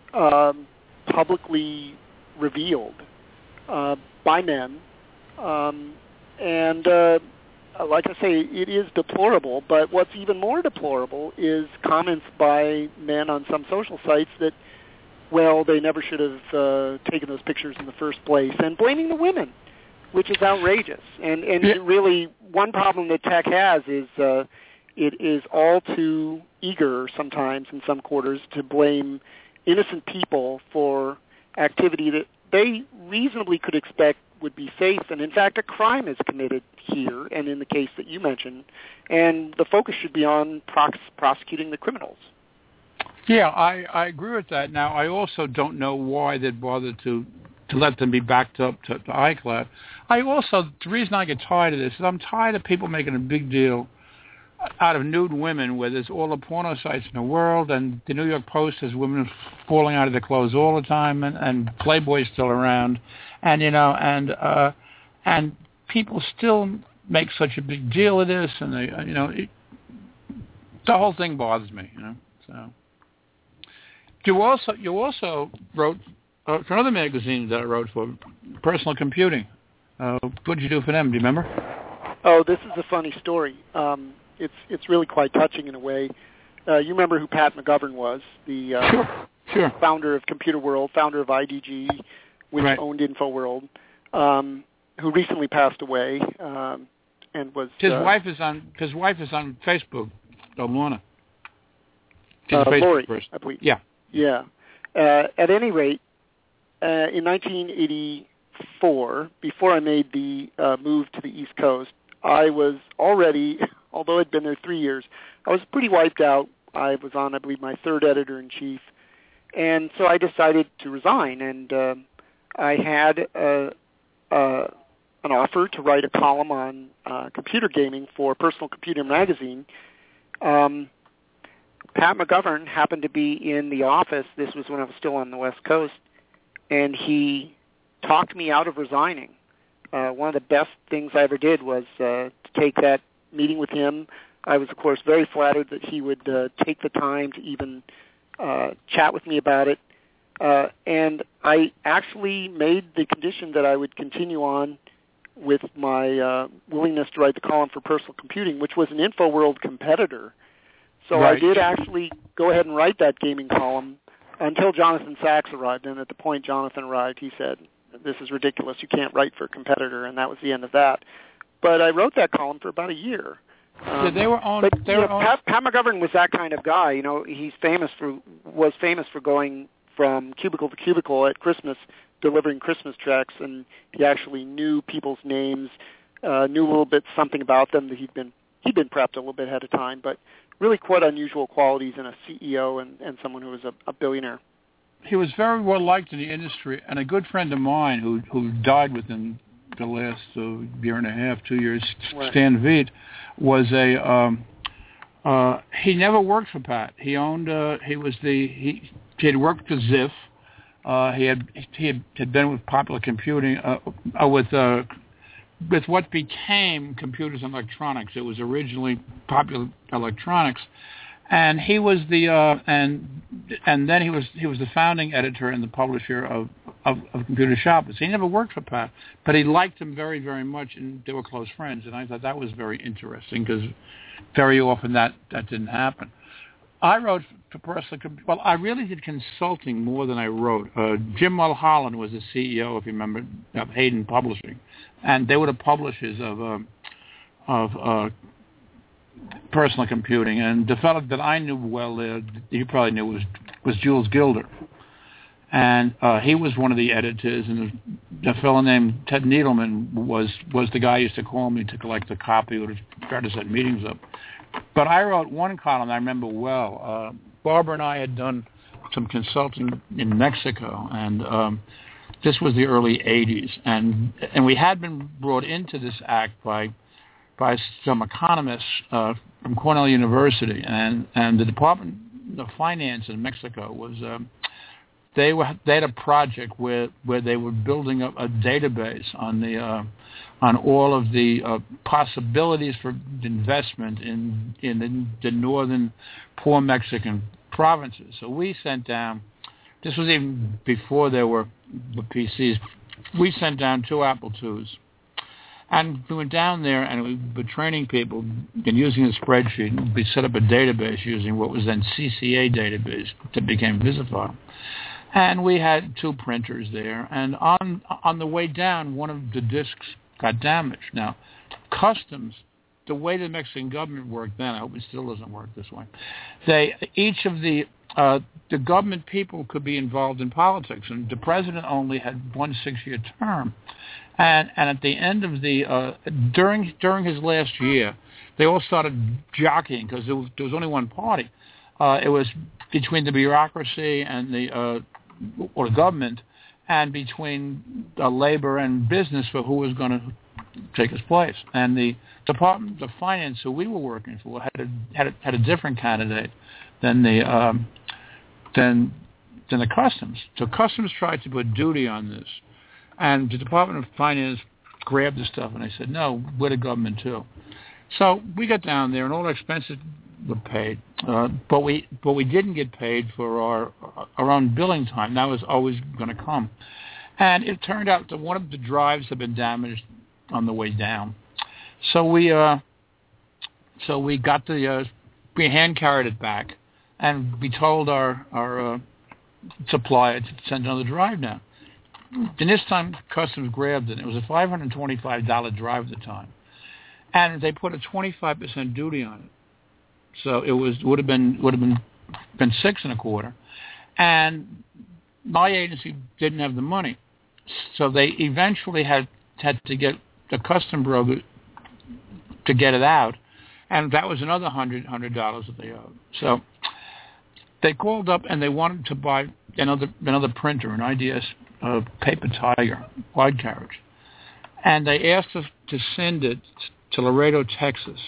publicly revealed by men. And like I say, it is deplorable, but what's even more deplorable is comments by men on some social sites that, well, they never should have taken those pictures in the first place, and blaming the women, which is outrageous. And really, one problem that tech has is it is all too eager sometimes in some quarters to blame innocent people for activity that they reasonably could expect would be safe, and in fact a crime is committed here and in the case that you mentioned, and the focus should be on prosecuting the criminals. Yeah, I agree with that. Now, I also don't know why they'd bother to let them be backed up to iCloud. The reason I get tired of this is I'm tired of people making a big deal out of nude women, where there's all the porno sites in the world, and the New York Post has women falling out of their clothes all the time, and Playboy's still around, and and people still make such a big deal of this, and they, the whole thing bothers me, So you also wrote for another magazine that I wrote for, Personal Computing. What did you do for them? Do you remember? Oh, this is a funny story. It's really quite touching in a way. You remember who Pat McGovern was, the sure. founder of Computer World, founder of IDG, which owned InfoWorld, who recently passed away, and was his wife is on Facebook, Lorna. Lori, I believe. Yeah. Yeah. At any rate, in 1984, before I made the move to the East Coast, I was already, although I'd been there 3 years, I was pretty wiped out. I was on, I believe, my third editor-in-chief. And so I decided to resign. And I had an offer to write a column on computer gaming for Personal Computer Magazine. Pat McGovern happened to be in the office. This was when I was still on the West Coast. And he talked me out of resigning. One of the best things I ever did was to take that meeting with him. I was, of course, very flattered that he would take the time to even chat with me about it. And I actually made the condition that I would continue on with my willingness to write the column for Personal Computing, which was an InfoWorld competitor. So I did actually go ahead and write that gaming column until Jonathan Sachs arrived. And at the point Jonathan arrived, he said, "This is ridiculous. You can't write for a competitor," and that was the end of that. But I wrote that column for about a year. Pat McGovern was that kind of guy. He's was famous for going from cubicle to cubicle at Christmas, delivering Christmas checks, and he actually knew people's names, knew a little bit something about them that he'd been prepped a little bit ahead of time. But really, quite unusual qualities in a CEO and someone who was a billionaire. He was very well liked in the industry, and a good friend of mine who died within the last year and a half, 2 years, Stan Veet, was he never worked for Pat. He owned he had worked for Ziff. He had been with Popular Computing with what became Computers and Electronics. It was originally Popular Electronics. And he was and then he was the founding editor and the publisher of Computer Shoppers. He never worked for Pat, but he liked him very, very much, and they were close friends. And I thought that was very interesting because very often that didn't happen. I wrote for Personal Computing. Well, I really did consulting more than I wrote. Jim Mulholland was the CEO, if you remember, of Hayden Publishing, and they were the publishers of Personal Computing, and the fellow that I knew well there, you probably knew, was Jules Gilder, and he was one of the editors, and the fellow named Ted Needleman was the guy who used to call me to collect a copy or to try to set meetings up. But I wrote one column I remember well. Barbara and I had done some consulting in Mexico, and this was the early 80s, and we had been brought into this act by some economists from Cornell University, and the Department of Finance in Mexico was they had a project where they were building up a database on all of the possibilities for investment in the northern poor Mexican provinces. So we sent down. This was even before there were the PCs. We sent down 2 Apple IIs. And we went down there and we were training people and using a spreadsheet. We set up a database using what was then CCA database that became Visify. And we had 2 printers there. And on the way down, one of the discs got damaged. Now, customs, the way the Mexican government worked then, I hope it still doesn't work this way, each of the government people could be involved in politics, and the president only had 1 6-year term. And at the end of during his last year, they all started jockeying because there was only one party. It was between the bureaucracy and the government, and between labor and business for who was going to take his place. And the Department of Finance, who we were working for, had a different candidate than the customs. So customs tried to put duty on this, and the Department of Finance grabbed the stuff, and they said, no, we're the government too. So we got down there, and all the expenses were paid, but we didn't get paid for our own billing time. That was always going to come. And it turned out that one of the drives had been damaged on the way down. So we got we hand carried it back, and we told our supplier to send another drive down. And this time, customs grabbed it. It was a $525 drive at the time, and they put a 25% duty on it. So it would have been $6.25, and my agency didn't have the money, so they eventually had to get the custom broker to get it out, and that was another $100 that they owed. So they called up and they wanted to buy another printer, an IDS Paper Tiger wide carriage, and they asked us to send it to Laredo, Texas.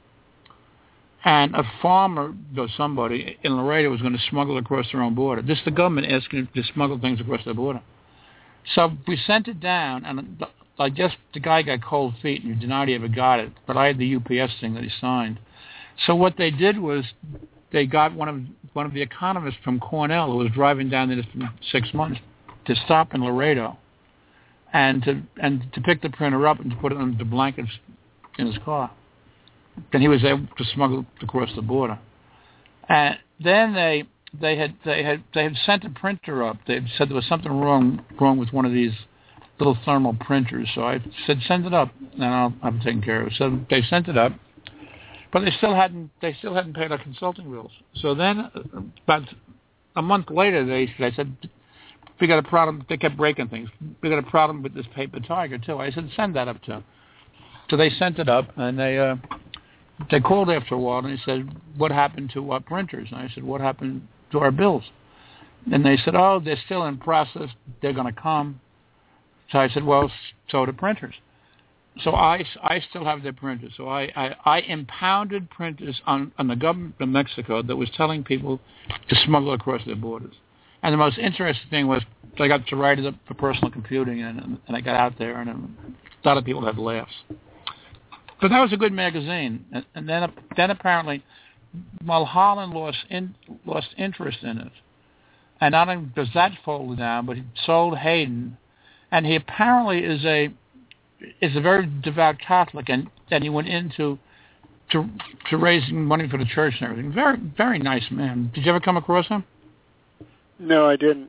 And a farmer or somebody in Laredo was going to smuggle across their own border. This is the government asking to smuggle things across their border. So we sent it down, and I guess the guy got cold feet and he denied he ever got it, but I had the UPS thing that he signed. So what they did was they got one of the economists from Cornell who was driving down there for 6 months to stop in Laredo and to pick the printer up and to put it under the blankets in his car. Then he was able to smuggle it across the border. And then they had sent a printer up. They said there was something wrong with one of these little thermal printers. So I said, send it up, and I'll have it taken care of. So they sent it up, but they still hadn't paid our consulting bills. So then, about a month later, they said, we got a problem. They kept breaking things. We got a problem with this Paper Tiger too. I said, send that up too. So they sent it up, and they called after a while, and they said, what happened to our printers? And I said, what happened to our bills? And they said, oh, they're still in process. They're going to come. So I said, well, so do printers. So I still have their printers. So I impounded printers on the government of Mexico that was telling people to smuggle across their borders. And the most interesting thing was I got to write it up for personal computing, and I got out there, and a lot of people had laughs. But that was a good magazine. And then apparently Mulholland lost interest in it. And not only does that fold down, but he sold Hayden. And he apparently is a very devout Catholic, and he went into raising money for the church and everything. Very, very nice man. Did you ever come across him? No, I didn't.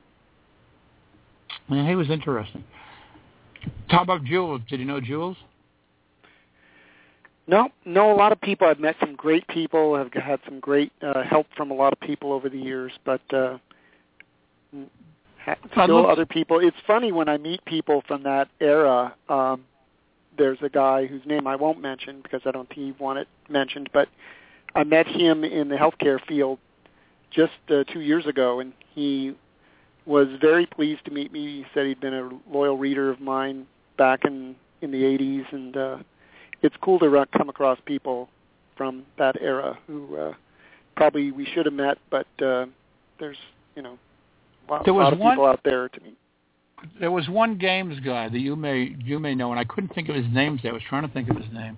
Yeah, he was interesting. How about Jules? Did you know Jules? No, know a lot of people. I've met some great people. I've had some great help from a lot of people over the years, but still other people. It's funny when I meet people from that era. There's a guy whose name I won't mention because I don't think he wanted mentioned, but I met him in the healthcare field just 2 years ago, and he was very pleased to meet me. He said he'd been a loyal reader of mine back in the 80s, and it's cool to come across people from that era who probably we should have met, but there's, a lot of people out there to meet. There was one games guy that you may know, and I couldn't think of his name today. I was trying to think of his name.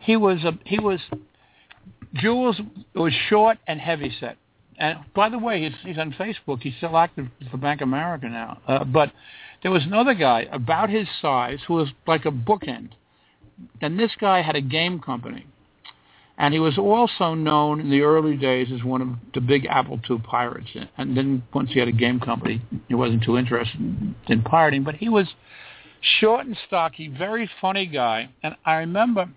Jules was short and heavy set. And by the way, he's on Facebook. He's still active for Bank of America now. But there was another guy about his size who was like a bookend. this guy had a game company. And he was also known in the early days as one of the big Apple II pirates. And then once he had a game company, he wasn't too interested in pirating. But he was short and stocky, very funny guy. And I remember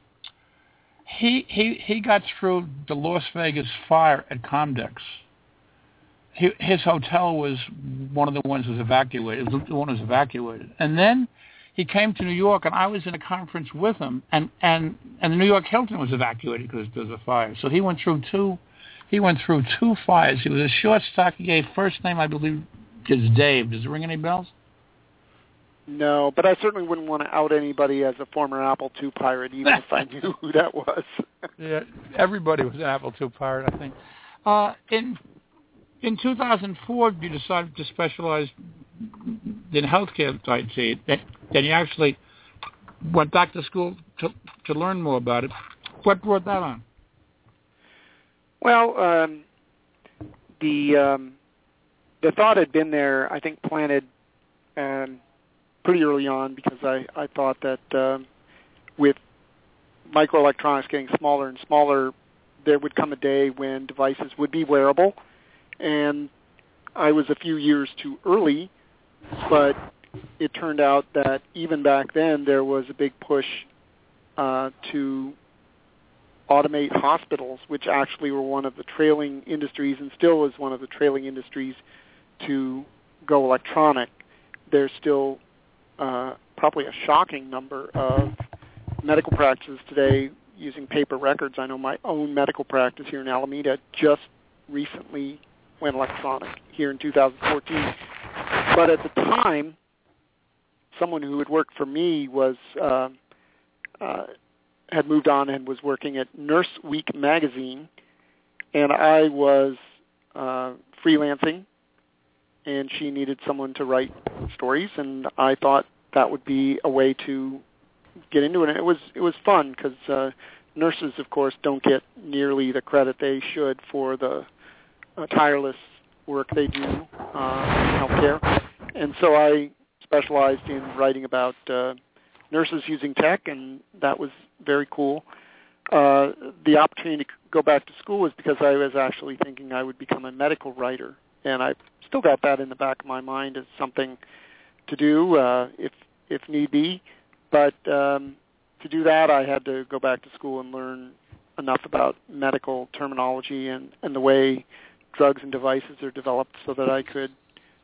he got through the Las Vegas fire at Comdex. His hotel was one of the ones that was evacuated. It was the one that was evacuated. And then he came to New York, and I was in a conference with him, and the New York Hilton was evacuated because there was a fire. So he went through two fires. He was a short, stocky guy. First name, I believe, is Dave. Does it ring any bells? No, but I certainly wouldn't want to out anybody as a former Apple II pirate, even if I knew who that was. Yeah, everybody was an Apple II pirate, I think. In 2004, you decided to specialize in healthcare IT. Then you actually went back to school to learn more about it. What brought that on? Well, the thought had been there, I think, planted pretty early on, because I thought that with microelectronics getting smaller and smaller, there would come a day when devices would be wearable. And I was a few years too early, but it turned out that even back then there was a big push to automate hospitals, which actually were one of the trailing industries and still is one of the trailing industries to go electronic. There's still probably a shocking number of medical practices today using paper records. I know my own medical practice here in Alameda just recently went electronic here in 2014. But at the time, someone who had worked for me was had moved on and was working at Nurse Week magazine, and I was freelancing, and she needed someone to write stories, and I thought that would be a way to get into it. And it was fun, because nurses, of course, don't get nearly the credit they should for the tireless work they do in healthcare. And so I specialized in writing about nurses using tech, and that was very cool. The opportunity to go back to school was because I was actually thinking I would become a medical writer, and I still got that in the back of my mind as something to do if need be. But to do that, I had to go back to school and learn enough about medical terminology and the way drugs and devices are developed so that I could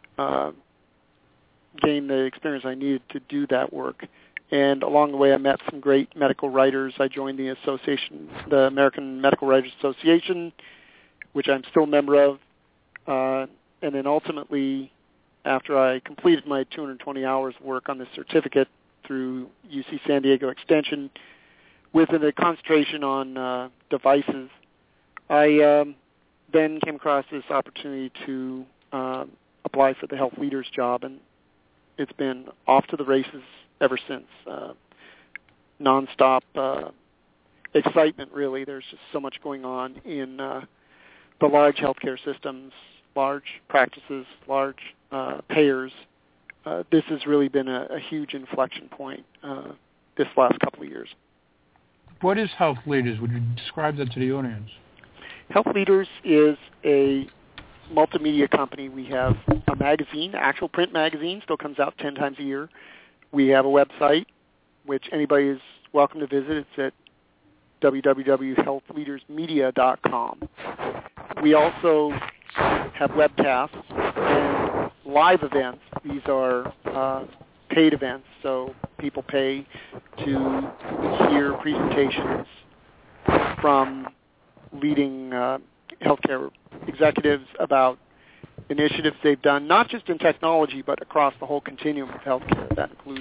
gain the experience I needed to do that work. And along the way, I met some great medical writers. I joined the association, the American Medical Writers Association, which I'm still a member of. And then ultimately, after I completed my 220 hours of work on this certificate through UC San Diego Extension, with a concentration on devices, I then came across this opportunity to apply for the health leaders job, and it's been off to the races ever since. Nonstop excitement, really. There's just so much going on in the large healthcare systems, large practices, large payers. This has really been a huge inflection point this last couple of years. What is Health Leaders? Would you describe that to the audience? Health Leaders is a multimedia company. We have a magazine, actual print magazine, still comes out 10 times a year. We have a website, which anybody is welcome to visit. It's at www.healthleadersmedia.com. We also have webcasts and live events. These are paid events, so people pay to hear presentations from leading healthcare executives about initiatives they've done, not just in technology, but across the whole continuum of healthcare. That includes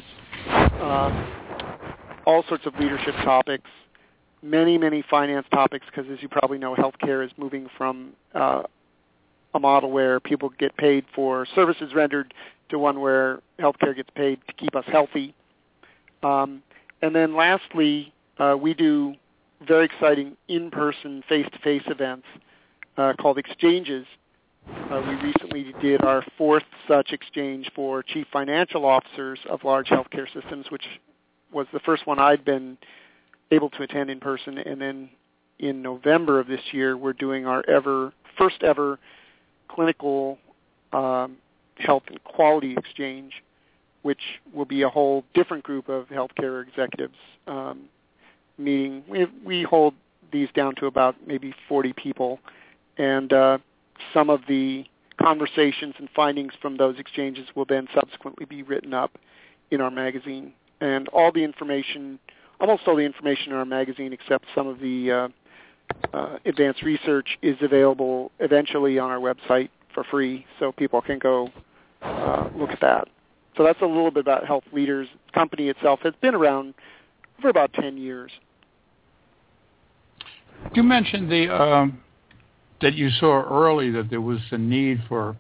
all sorts of leadership topics, many finance topics, because as you probably know, healthcare is moving from a model where people get paid for services rendered to one where healthcare gets paid to keep us healthy. And then lastly, we do very exciting in-person, face-to-face events called exchanges. We recently did our fourth such exchange for chief financial officers of large healthcare systems, which was the first one I'd been able to attend in person. And then in November of this year, we're doing our first ever clinical health and quality exchange, which will be a whole different group of healthcare executives meeting. We hold these down to about maybe 40 people, and some of the conversations and findings from those exchanges will then subsequently be written up in our magazine. And almost all the information in our magazine, except some of the advanced research, is available eventually on our website for free, so people can go look at that. So that's a little bit about Health Leaders. The company itself has been around for about 10 years. You mentioned that you saw early that there was a need for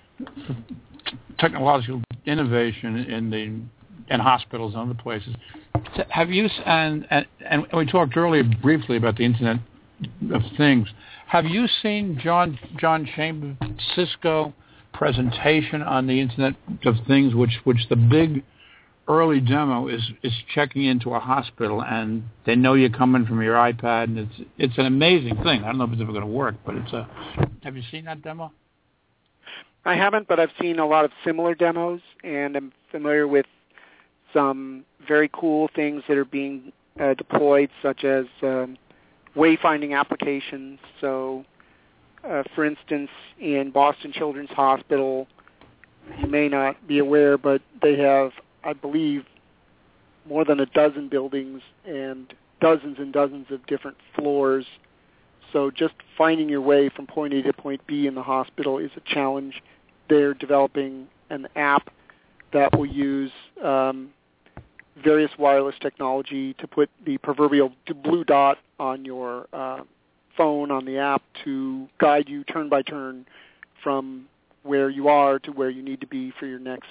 technological innovation in hospitals and other places. Have you and we talked earlier briefly about the Internet of Things. Have you seen John Chambers' Cisco presentation on the Internet of Things, which the big early demo is checking into a hospital, and they know you're coming from your iPad, and it's an amazing thing. I don't know if it's ever going to work, but have you seen that demo? I haven't, but I've seen a lot of similar demos, and I'm familiar with some very cool things that are being deployed, such as wayfinding applications. So, for instance, in Boston Children's Hospital, you may not be aware, but they have, I believe, more than a dozen buildings and dozens of different floors. So just finding your way from point A to point B in the hospital is a challenge. They're developing an app that will use various wireless technology to put the proverbial blue dot on your phone on the app to guide you turn by turn from where you are to where you need to be for your next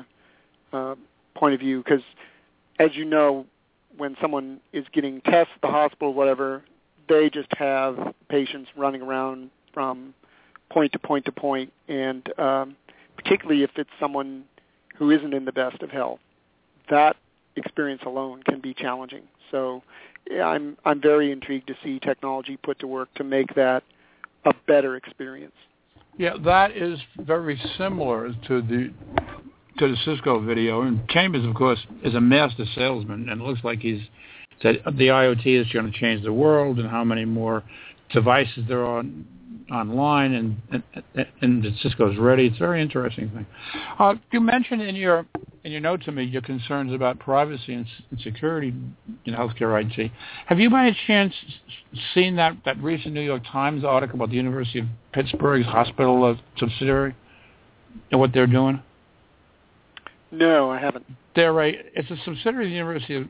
point of view. Because, as you know, when someone is getting tests at the hospital or whatever, they just have patients running around from point to point to point, and particularly if it's someone who isn't in the best of health, that experience alone can be challenging. So yeah, I'm very intrigued to see technology put to work to make that a better experience. Yeah, that is very similar to the Cisco video. And Chambers, of course, is a master salesman, and it looks like he's said the IoT is going to change the world, and how many more devices there are online, and that Cisco's ready. It's a very interesting thing. You mentioned in your note to me your concerns about privacy and security in healthcare IT. Have you by any chance seen that recent New York Times article about the University of Pittsburgh's hospital subsidiary and what they're doing? No, I haven't. It's a subsidiary of the University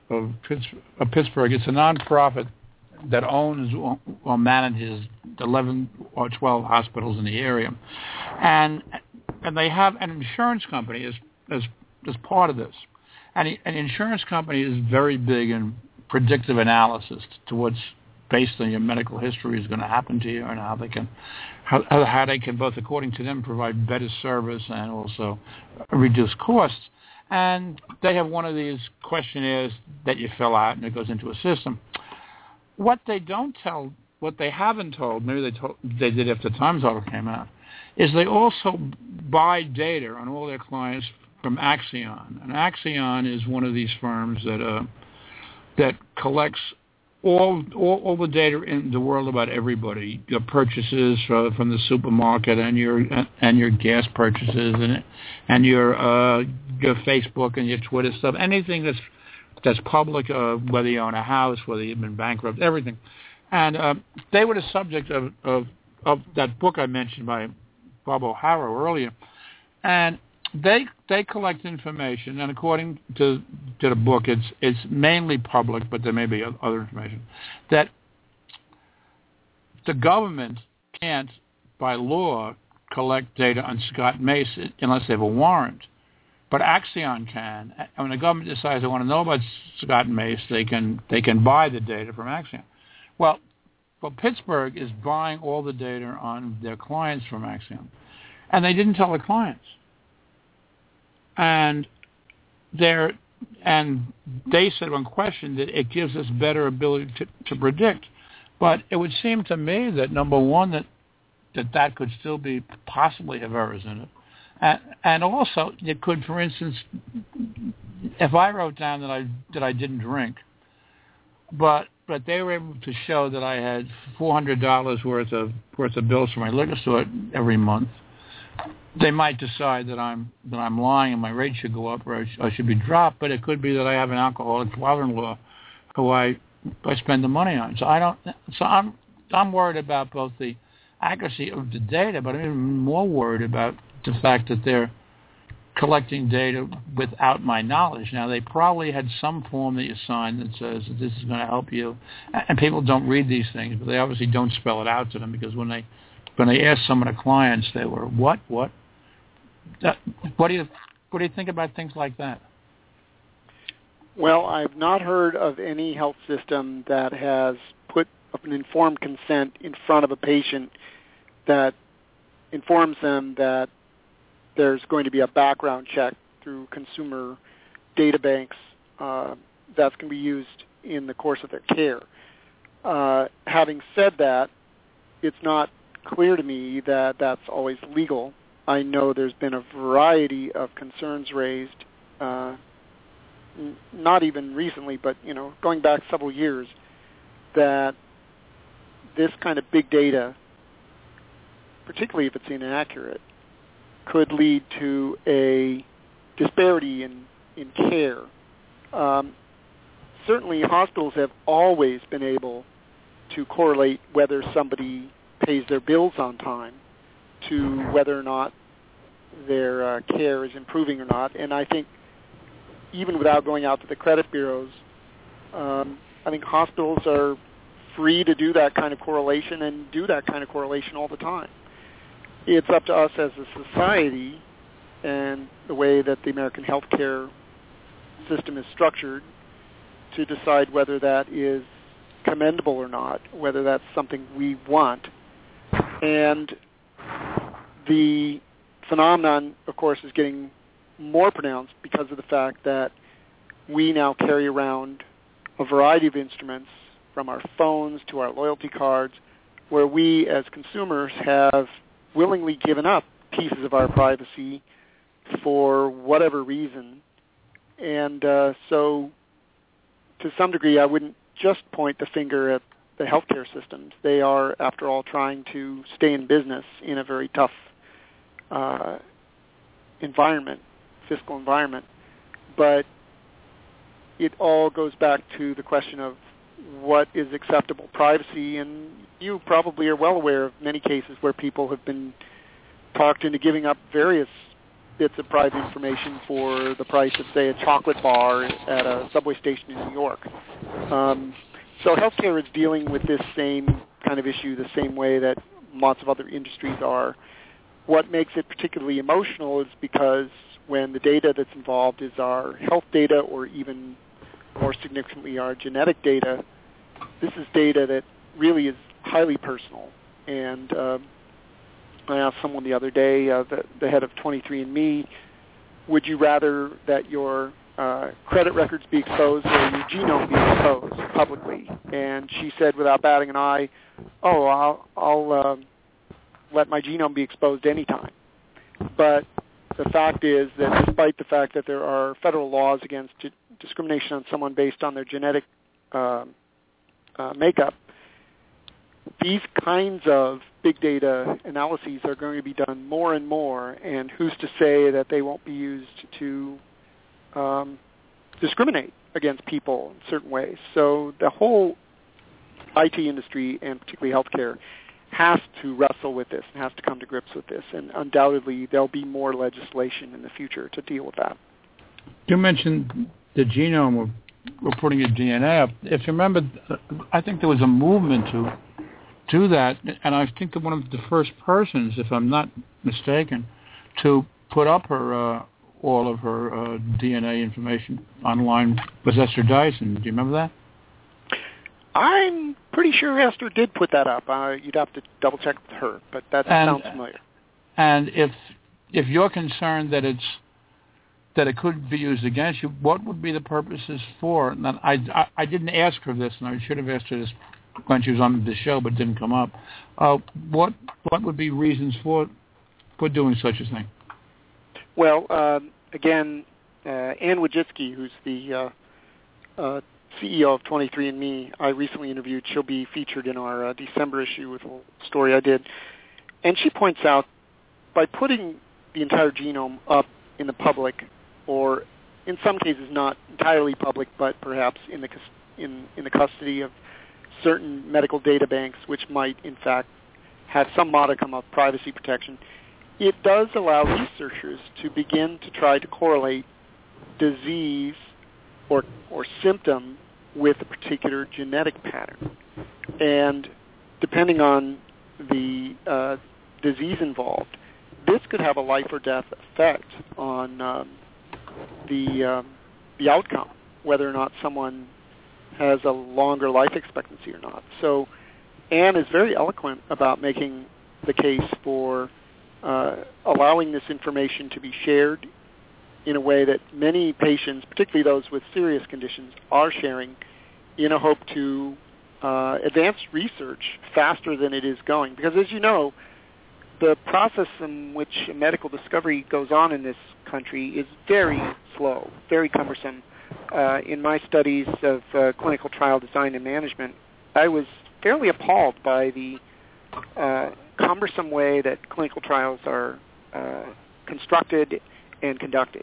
of Pittsburgh. It's a nonprofit that owns or manages 11 or 12 hospitals in the area, and they have an insurance company as part of this, and an insurance company is very big in predictive analysis to what's based on your medical history is going to happen to you, and how they can both, according to them, provide better service and also reduce costs. And they have one of these questionnaires that you fill out, and it goes into a system. What they haven't told, maybe they did after the Times article came out, is they also buy data on all their clients from Axion. And Axion is one of these firms that collects all the data in the world about everybody, your purchases from the supermarket, and your gas purchases, and your Facebook and your Twitter stuff, anything that's public, whether you own a house, whether you've been bankrupt, everything. And they were the subject of that book I mentioned by Bob O'Hara earlier. And they collect information, and according to the book, it's mainly public, but there may be other information, that the government can't, by law, collect data on Scott Mace unless they have a warrant. But Axion can. And when the government decides they want to know about Scott Mace, they can buy the data from Axion. Well, Pittsburgh is buying all the data on their clients from Axion, and they didn't tell the clients. And And they said when questioned that it gives us better ability to predict. But it would seem to me that, number one, that could still be possibly have errors in it. And also, it could, for instance, if I wrote down that I didn't drink, but they were able to show that I had $400 worth of bills for my liquor store every month, they might decide that I'm lying and my rate should go up or I should be dropped. But it could be that I have an alcoholic father-in-law who I spend the money on. So I'm worried about both the accuracy of the data, but I'm even more worried about the fact that they're collecting data without my knowledge. Now, they probably had some form that you signed that says that this is going to help you, and people don't read these things, but they obviously don't spell it out to them, because when they asked some of the clients, they were, what? What do you think about things like that? Well, I've not heard of any health system that has put an informed consent in front of a patient that informs them that there's going to be a background check through consumer data banks that's going to be used in the course of their care. Having said that, it's not clear to me that that's always legal. I know there's been a variety of concerns raised, not even recently, but going back several years, that this kind of big data, particularly if it's inaccurate, could lead to a disparity in care. Certainly, hospitals have always been able to correlate whether somebody pays their bills on time to whether or not their care is improving or not. And I think even without going out to the credit bureaus, I think hospitals are free to do that kind of correlation and do that kind of correlation all the time. It's up to us as a society and the way that the American healthcare system is structured to decide whether that is commendable or not, whether that's something we want. And the phenomenon, of course, is getting more pronounced because of the fact that we now carry around a variety of instruments, from our phones to our loyalty cards, where we as consumers have willingly given up pieces of our privacy for whatever reason. And so to some degree, I wouldn't just point the finger at the healthcare systems. They are, after all, trying to stay in business in a very tough environment, fiscal environment. But it all goes back to the question of what is acceptable privacy, and you probably are well aware of many cases where people have been talked into giving up various bits of private information for the price of, say, a chocolate bar at a subway station in New York. So healthcare is dealing with this same kind of issue the same way that lots of other industries are. What makes it particularly emotional is because when the data that's involved is our health data, or even more significantly our genetic data, this is data that really is highly personal. And I asked someone the other day, the head of 23andMe, would you rather that your credit records be exposed or your genome be exposed publicly? And she said, without batting an eye, I'll let my genome be exposed anytime. But the fact is that despite the fact that there are federal laws against discrimination on someone based on their genetic makeup, these kinds of big data analyses are going to be done more and more, and who's to say that they won't be used to discriminate against people in certain ways. So the whole IT industry, and particularly healthcare, has to wrestle with this and has to come to grips with this, and undoubtedly there'll be more legislation in the future to deal with that. You mentioned the genome, we're putting your DNA up. If you remember, I think there was a movement to do that, and I think that one of the first persons, if I'm not mistaken, to put up her all of her DNA information online was Esther Dyson. Do you remember that? I'm pretty sure Esther did put that up. You'd have to double check with her, but that sounds familiar. And if you're concerned that it's that it could be used against you, what would be the purposes for? And I didn't ask her this, and I should have asked her this when she was on the show, but didn't come up. What would be reasons for doing such a thing? Well, again, Ann Wojcicki, who's the CEO of 23andMe, I recently interviewed. She'll be featured in our December issue with a story I did. And she points out, by putting the entire genome up in the public, or in some cases not entirely public, but perhaps in the custody of certain medical data banks, which might in fact have some modicum of privacy protection, it does allow researchers to begin to try to correlate disease or symptom with a particular genetic pattern. And depending on the disease involved, this could have a life or death effect on the outcome, whether or not someone has a longer life expectancy or not. So Anne is very eloquent about making the case for allowing this information to be shared in a way that many patients, particularly those with serious conditions, are sharing in a hope to advance research faster than it is going. Because as you know, the process in which medical discovery goes on in this country is very slow, very cumbersome. In my studies of clinical trial design and management, I was fairly appalled by the cumbersome way that clinical trials are constructed and conducted.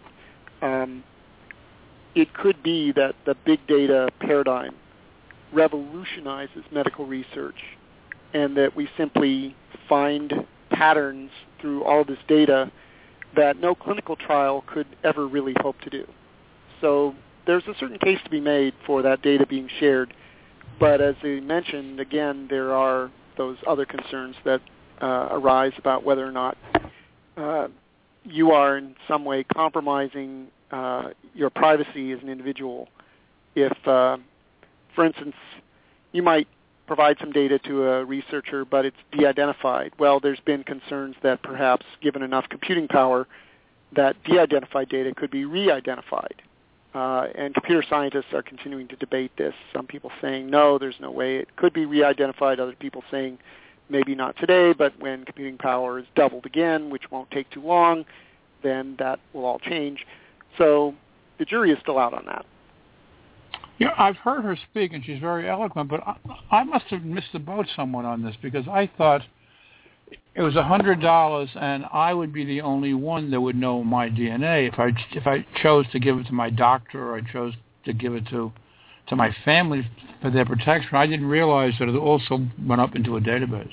It could be that the big data paradigm revolutionizes medical research, and that we simply find patterns through all this data that no clinical trial could ever really hope to do. So there's a certain case to be made for that data being shared, but as I mentioned, again, there are those other concerns that arise about whether or not you are in some way compromising your privacy as an individual. If, for instance, you might provide some data to a researcher, but it's de-identified. Well, there's been concerns that perhaps, given enough computing power, that de-identified data could be re-identified. And computer scientists are continuing to debate this. Some people saying, no, there's no way it could be re-identified. Other people saying, maybe not today, but when computing power is doubled again, which won't take too long, then that will all change. So the jury is still out on that. Yeah, I've heard her speak, and she's very eloquent, but I must have missed the boat somewhat on this, because I thought it was $100, and I would be the only one that would know my DNA. If I chose to give it to my doctor, or I chose to give it to my family for their protection, I didn't realize that it also went up into a database.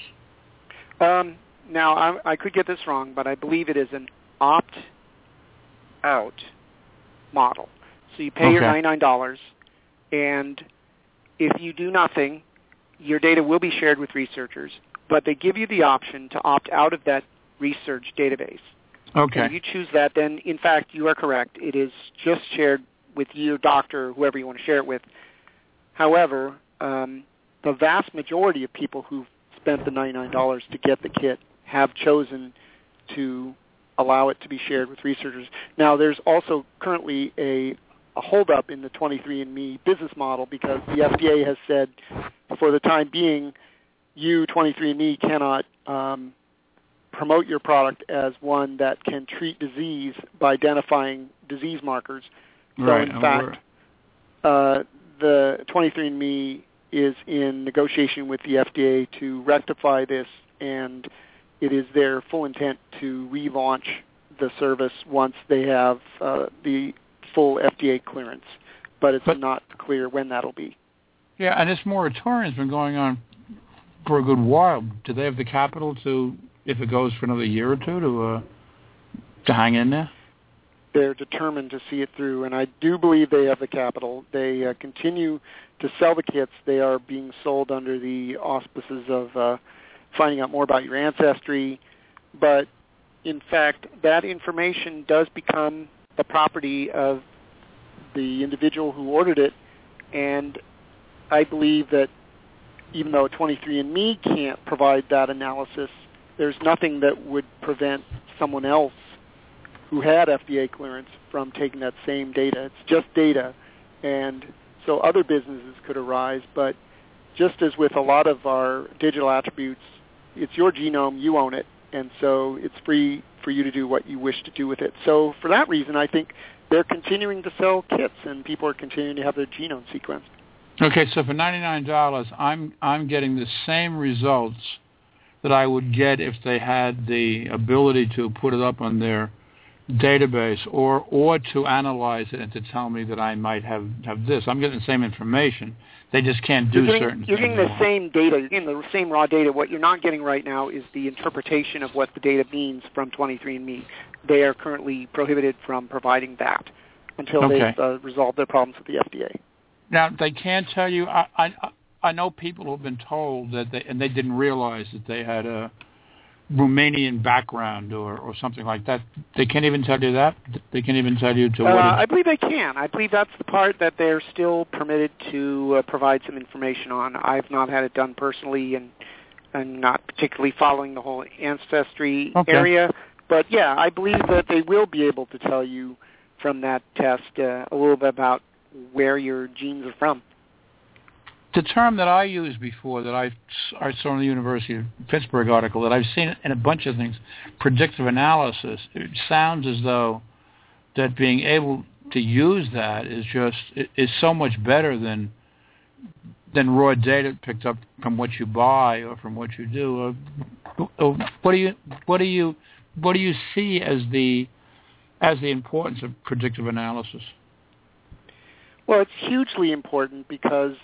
Now, I could get this wrong, but I believe it is an opt-out model. So you pay your $99, and if you do nothing, your data will be shared with researchers, but they give you the option to opt out of that research database. Okay. And if you choose that, then, in fact, you are correct. It is just shared with your doctor, whoever you want to share it with. However, the vast majority of people who've spent the $99 to get the kit have chosen to allow it to be shared with researchers. Now, there's also currently a holdup in the 23andMe business model, because the FDA has said, for the time being, you, 23andMe, cannot promote your product as one that can treat disease by identifying disease markers. So, right, in fact, the 23andMe is in negotiation with the FDA to rectify this, and it is their full intent to relaunch the service once they have the full FDA clearance. But it's not clear when that'll be. Yeah, and this moratorium's been going on for a good while. Do they have the capital to, if it goes for another year or two, to hang in there? They're determined to see it through, and I do believe they have the capital. They continue to sell the kits. They are being sold under the auspices of finding out more about your ancestry. But, in fact, that information does become the property of the individual who ordered it, and I believe that even though 23andMe can't provide that analysis, there's nothing that would prevent someone else who had FDA clearance from taking that same data. It's just data. And so other businesses could arise, but just as with a lot of our digital attributes, it's your genome, you own it, and so it's free for you to do what you wish to do with it. So for that reason, I think they're continuing to sell kits, and people are continuing to have their genome sequenced. Okay, so for $99, I'm getting the same results that I would get if they had the ability to put it up on their database or to analyze it and to tell me that I might have this. I'm getting the same information. They just can't do certain things. You're getting the same data. You're getting the same raw data. What you're not getting right now is the interpretation of what the data means from 23andMe. They are currently prohibited from providing that until they've resolved their problems with the FDA. Now, they can't tell you. I know people who have been told that they didn't realize that they had a Romanian background or something like that. They can't even tell you that? They can't even tell you to what I believe they can. I believe that's the part that they're still permitted to provide some information on. I've not had it done personally and not particularly following the whole ancestry area. But, yeah, I believe that they will be able to tell you from that test a little bit about where your genes are from. The term that I used before that I saw in the University of Pittsburgh article that I've seen in a bunch of things, predictive analysis, it sounds as though that being able to use that is so much better than raw data picked up from what you buy or from what you do. What do you see as the importance of predictive analysis? Well, it's hugely important because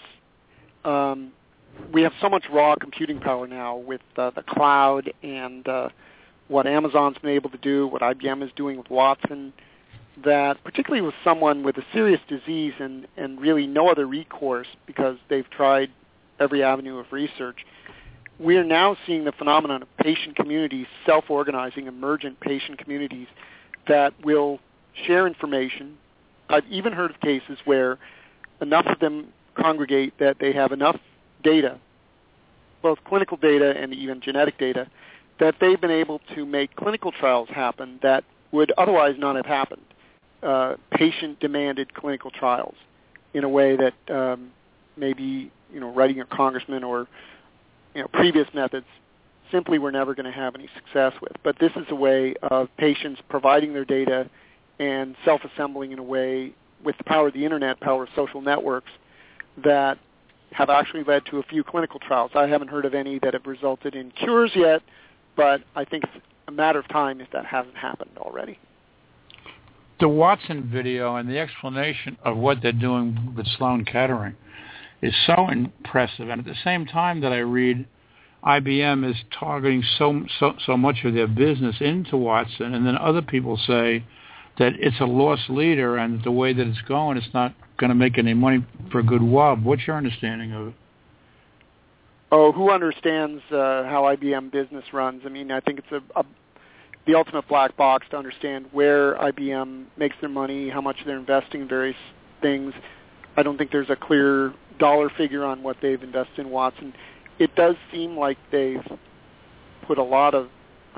we have so much raw computing power now with the cloud and what Amazon's been able to do, what IBM is doing with Watson, that particularly with someone with a serious disease and really no other recourse because they've tried every avenue of research, we are now seeing the phenomenon of patient communities, self-organizing, emergent patient communities that will share information. I've even heard of cases where enough of them congregate that they have enough data, both clinical data and even genetic data, that they've been able to make clinical trials happen that would otherwise not have happened. Patient-demanded clinical trials in a way that maybe writing a congressman or previous methods simply were never going to have any success with. But this is a way of patients providing their data and self-assembling in a way with the power of the internet, power of social networks, that have actually led to a few clinical trials. I haven't heard of any that have resulted in cures yet, but I think it's a matter of time if that hasn't happened already. The Watson video and the explanation of what they're doing with Sloan Kettering is so impressive. And at the same time that I read IBM is targeting so much of their business into Watson, and then other people say that it's a lost leader and the way that it's going, it's not going to make any money for a good while. What's your understanding of it? Oh, who understands how IBM business runs? I mean, I think it's the ultimate black box to understand where IBM makes their money, how much they're investing in various things. I don't think there's a clear dollar figure on what they've invested in Watson. It does seem like they've put a lot of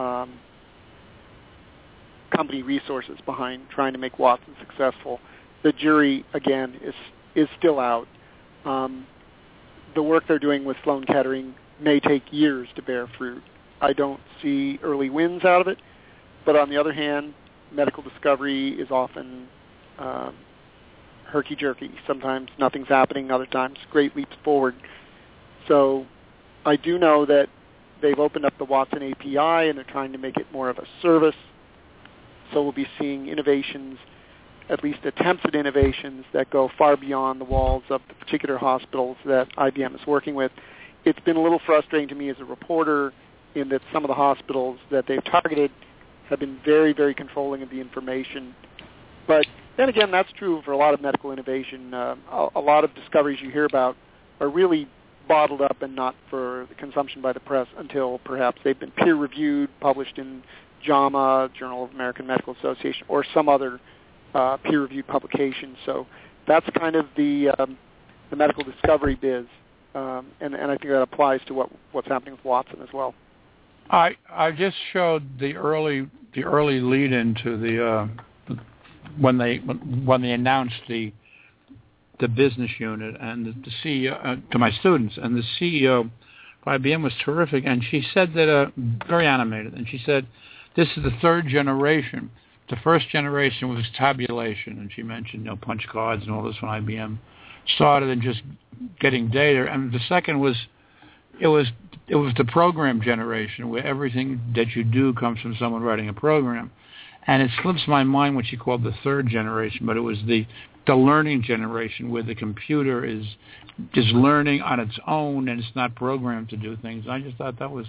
company resources behind trying to make Watson successful. The jury, again, is still out. The work they're doing with Sloan Kettering may take years to bear fruit. I don't see early wins out of it, but on the other hand, medical discovery is often herky-jerky. Sometimes nothing's happening, other times great leaps forward. So I do know that they've opened up the Watson API and they're trying to make it more of a service. So we'll be seeing innovations, at least attempts at innovations, that go far beyond the walls of the particular hospitals that IBM is working with. It's been a little frustrating to me as a reporter in that some of the hospitals that they've targeted have been very, very controlling of the information. But then again, that's true for a lot of medical innovation. A lot of discoveries you hear about are really bottled up and not for the consumption by the press until perhaps they've been peer-reviewed, published in JAMA, Journal of American Medical Association, or some other peer-reviewed publication. So that's kind of the medical discovery biz, and I think that applies to what's happening with Watson as well. I just showed the early lead into when they announced the business unit and the CEO to my students, and the CEO of IBM was terrific, and she said that very animated, and she said, "This is the third generation. The first generation was tabulation," and she mentioned punch cards and all this when IBM started, and just getting data, and the second was it was the program generation, where everything that you do comes from someone writing a program. And it slips my mind what she called the third generation, but it was the learning generation, where the computer is learning on its own and it's not programmed to do things. I just thought that was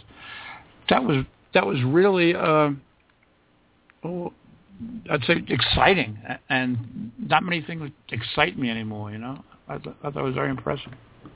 really I'd say exciting, and not many things excite me anymore. I thought that was very impressive.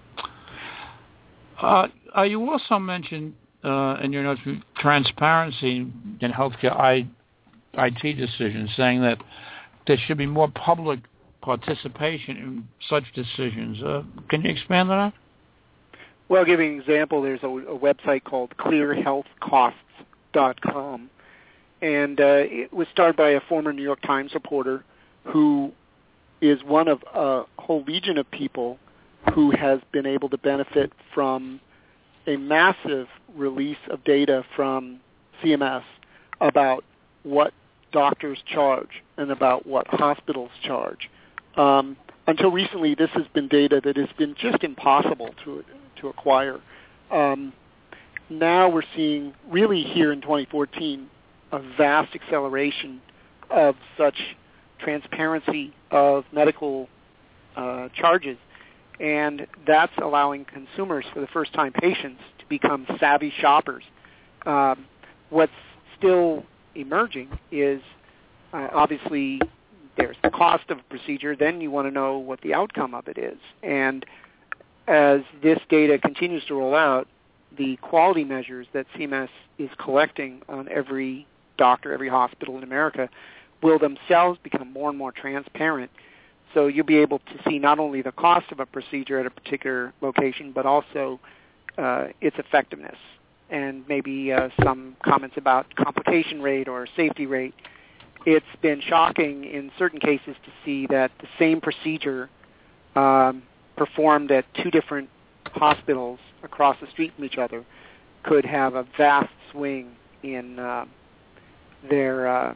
You also mentioned in your notes transparency in healthcare IT decisions, saying that there should be more public participation in such decisions. Can you expand on that? Well, I'll give you an example. There's a website called clearhealthcosts.com, and it was started by a former New York Times reporter who is one of a whole legion of people who has been able to benefit from a massive release of data from CMS about what doctors charge and about what hospitals charge. Until recently, this has been data that has been just impossible to acquire. Now we're seeing, really here in 2014, a vast acceleration of such transparency of medical charges, and that's allowing consumers, for the first time patients, to become savvy shoppers. What's still emerging is obviously there's the cost of a procedure, then you want to know what the outcome of it is. And as this data continues to roll out, the quality measures that CMS is collecting on every doctor, every hospital in America, will themselves become more and more transparent. So you'll be able to see not only the cost of a procedure at a particular location, but also its effectiveness, and maybe some comments about complication rate or safety rate. It's been shocking in certain cases to see that the same procedure performed at two different hospitals across the street from each other could have a vast swing in their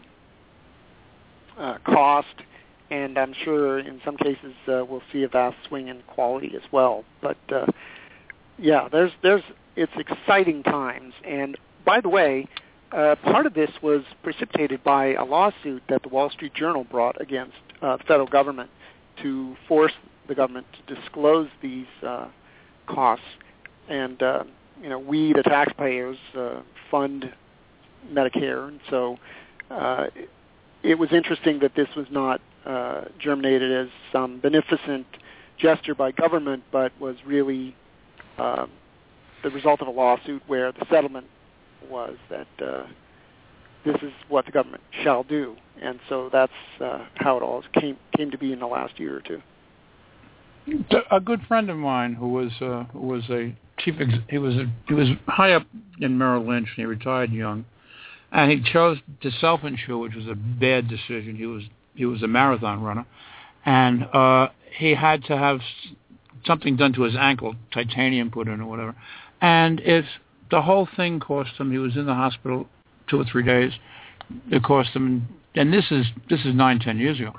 cost, and I'm sure in some cases we'll see a vast swing in quality as well. But yeah, it's exciting times. And by the way, part of this was precipitated by a lawsuit that the Wall Street Journal brought against the federal government to force the government to disclose these costs. And we, the taxpayers, fund Medicare, and so it was interesting that this was not germinated as some beneficent gesture by government, but was really the result of a lawsuit where the settlement was that this is what the government shall do, and so that's how it all came to be in the last year or two. A good friend of mine who was a chief, he was high up in Merrill Lynch, and he retired young, and he chose to self-insure, which was a bad decision. He was a marathon runner, and he had to have something done to his ankle, titanium put in or whatever, and if the whole thing cost him, he was in the hospital 2 or 3 days, it cost him, and this is 9-10 years ago,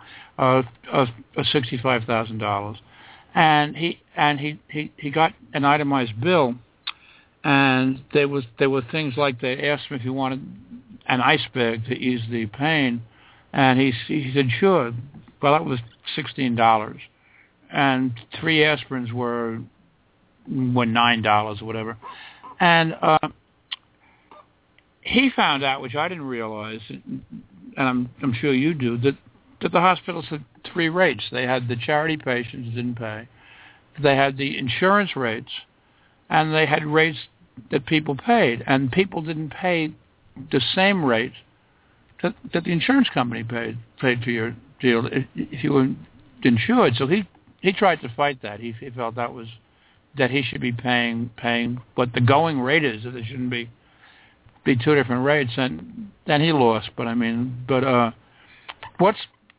$65,000, and he got an itemized bill, and there were things like they asked him if he wanted an ice bag to ease the pain, and he said sure. Well, that was $16, and 3 aspirins were $9 or whatever, and he found out, which I didn't realize, and I'm sure you do, that the hospitals had 3 rates. They had the charity patients didn't pay, they had the insurance rates, and they had rates that people paid, and people didn't pay the same rate that the insurance company paid for your deal if you were insured. So he tried to fight that. He felt that he should be paying what the going rate is, that there shouldn't be 2 different rates, and then he lost. But I mean, what's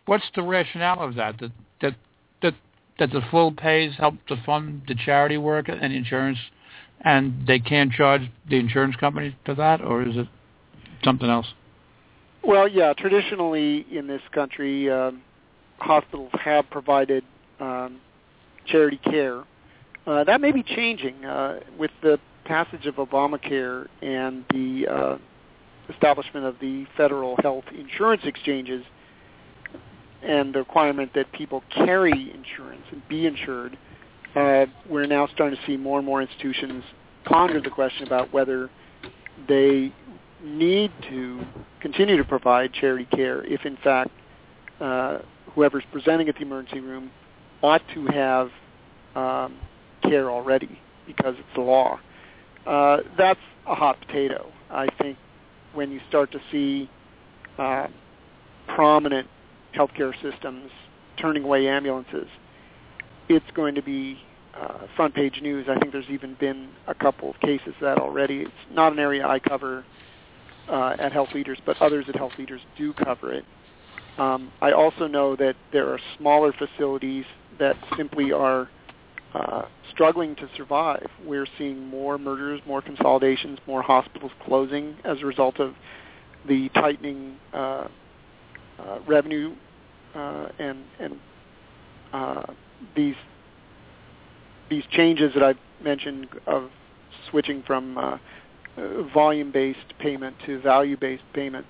what's the rationale of that? That the full pays help to fund the charity work and insurance, and they can't charge the insurance company for that, or is it something else? Well, yeah, traditionally in this country, hospitals have provided charity care. That may be changing with the passage of Obamacare and the establishment of the federal health insurance exchanges and the requirement that people carry insurance and be insured. We're now starting to see more and more institutions ponder the question about whether they need to continue to provide charity care if, in fact, whoever's presenting at the emergency room ought to have care already because it's the law. That's a hot potato. I think when you start to see prominent healthcare systems turning away ambulances, it's going to be front page news. I think there's even been a couple of cases of that already. It's not an area I cover at Health Leaders, but others at Health Leaders do cover it. I also know that there are smaller facilities that simply are struggling to survive. We're seeing more mergers, more consolidations, more hospitals closing as a result of the tightening revenue and these changes that I've mentioned of switching from volume-based payment to value-based payment.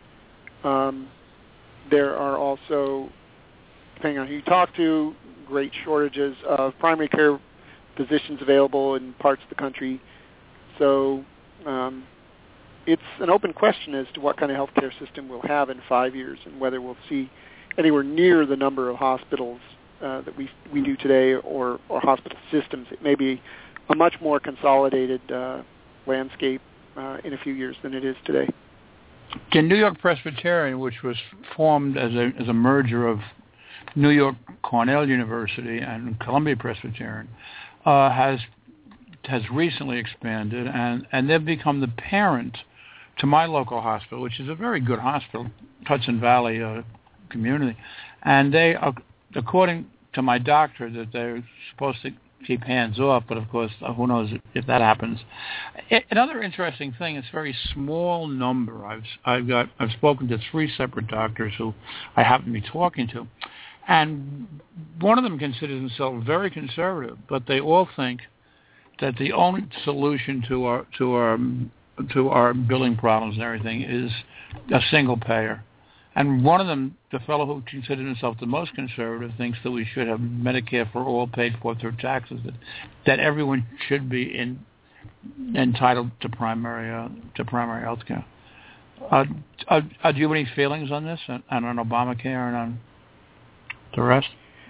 There are also, depending on who you talk to, great shortages of primary care physicians available in parts of the country. So it's an open question as to what kind of healthcare system we'll have in 5 years and whether we'll see anywhere near the number of hospitals that we do today or hospital systems. It may be a much more consolidated landscape in a few years than it is today. The New York Presbyterian, which was formed as a merger of New York Cornell University and Columbia Presbyterian, has recently expanded, and they've become the parent to my local hospital, which is a very good hospital, Hudson Valley community. And they, according to my doctor, that they're supposed to keep hands off, but of course, who knows if that happens. Another interesting thing, it's a very small number. I've spoken to 3 separate doctors who I happen to be talking to, and one of them considers himself very conservative, but they all think that the only solution to our billing problems and everything is a single payer. And one of them, the fellow who considers himself the most conservative, thinks that we should have Medicare for all paid for through taxes, that everyone should be entitled to primary health care. Do you have any feelings on this, and on Obamacare and on the rest?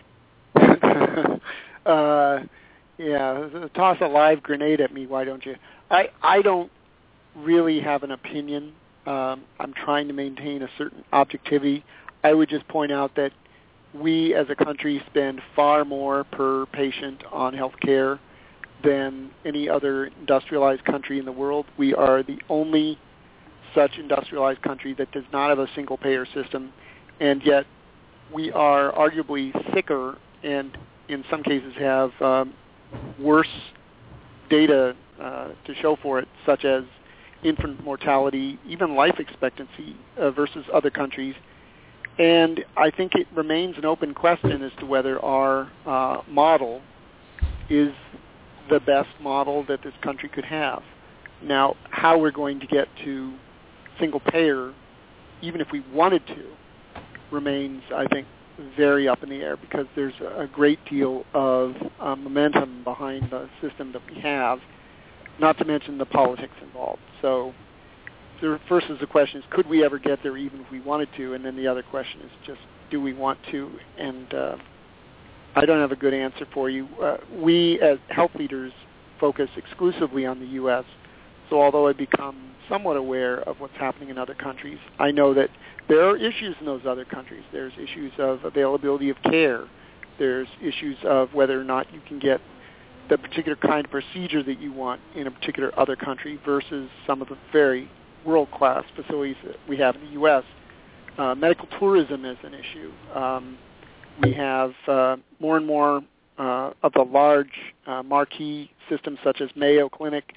Yeah, toss a live grenade at me, why don't you? I don't really have an opinion. I'm trying to maintain a certain objectivity. I would just point out that we as a country spend far more per patient on health care than any other industrialized country in the world. We are the only such industrialized country that does not have a single payer system, and yet we are arguably sicker and in some cases have worse data to show for it, such as infant mortality, even life expectancy versus other countries. And I think it remains an open question as to whether our model is the best model that this country could have. Now, how we're going to get to single payer, even if we wanted to, remains, I think, very up in the air because there's a great deal of momentum behind the system that we have, not to mention the politics involved. So the first is the question is, could we ever get there even if we wanted to? And then the other question is just, do we want to? And I don't have a good answer for you. We as health leaders focus exclusively on the U.S., so although I become somewhat aware of what's happening in other countries, I know that there are issues in those other countries. There's issues of availability of care. There's issues of whether or not you can get the particular kind of procedure that you want in a particular other country versus some of the very world-class facilities that we have in the U.S. Medical tourism is an issue. We have more and more of the large marquee systems such as Mayo Clinic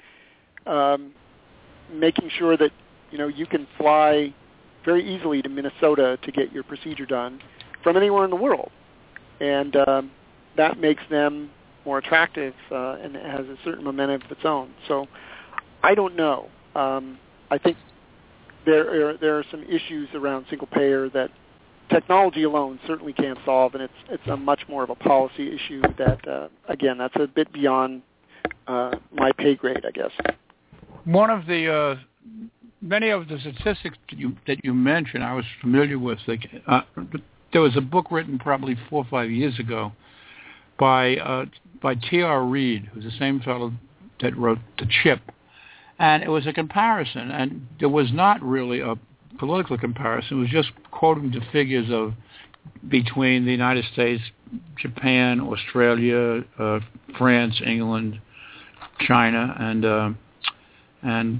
making sure that you can fly very easily to Minnesota to get your procedure done from anywhere in the world, and that makes them more attractive and it has a certain momentum of its own. So I don't know. I think there are some issues around single payer that technology alone certainly can't solve, and it's a much more of a policy issue that, again, that's a bit beyond my pay grade, I guess. One of the many of the statistics that you mentioned, I was familiar with. There was a book written probably 4 or 5 years ago by T.R. Reid, who's the same fellow that wrote The Chip, and it was a comparison, and there was not really a political comparison. It was just quoting the figures of between the United States, Japan, Australia, France, England, China, and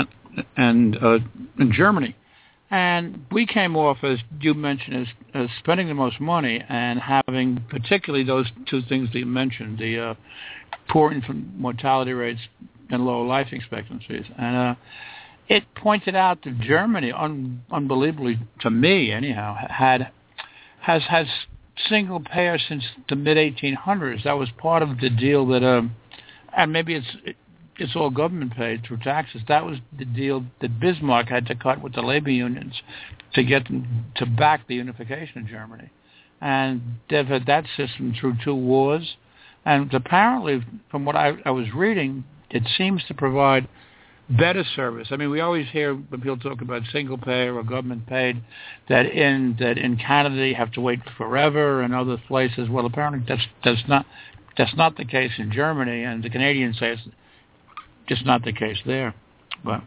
Germany. And we came off, as you mentioned, as spending the most money and having particularly those two things that you mentioned, the poor infant mortality rates and low life expectancies. And it pointed out that Germany, unbelievably to me anyhow, has single payer since the mid-1800s. That was part of the deal that, and maybe it's all government paid through taxes. That was the deal that Bismarck had to cut with the labor unions to get them to back the unification of Germany. And they've had that system through 2 wars. And apparently, from what I was reading, it seems to provide better service. I mean, we always hear when people talk about single payer or government paid that in Canada you have to wait forever and other places. Well, apparently that's not the case in Germany, and the Canadians say it's just not the case there. But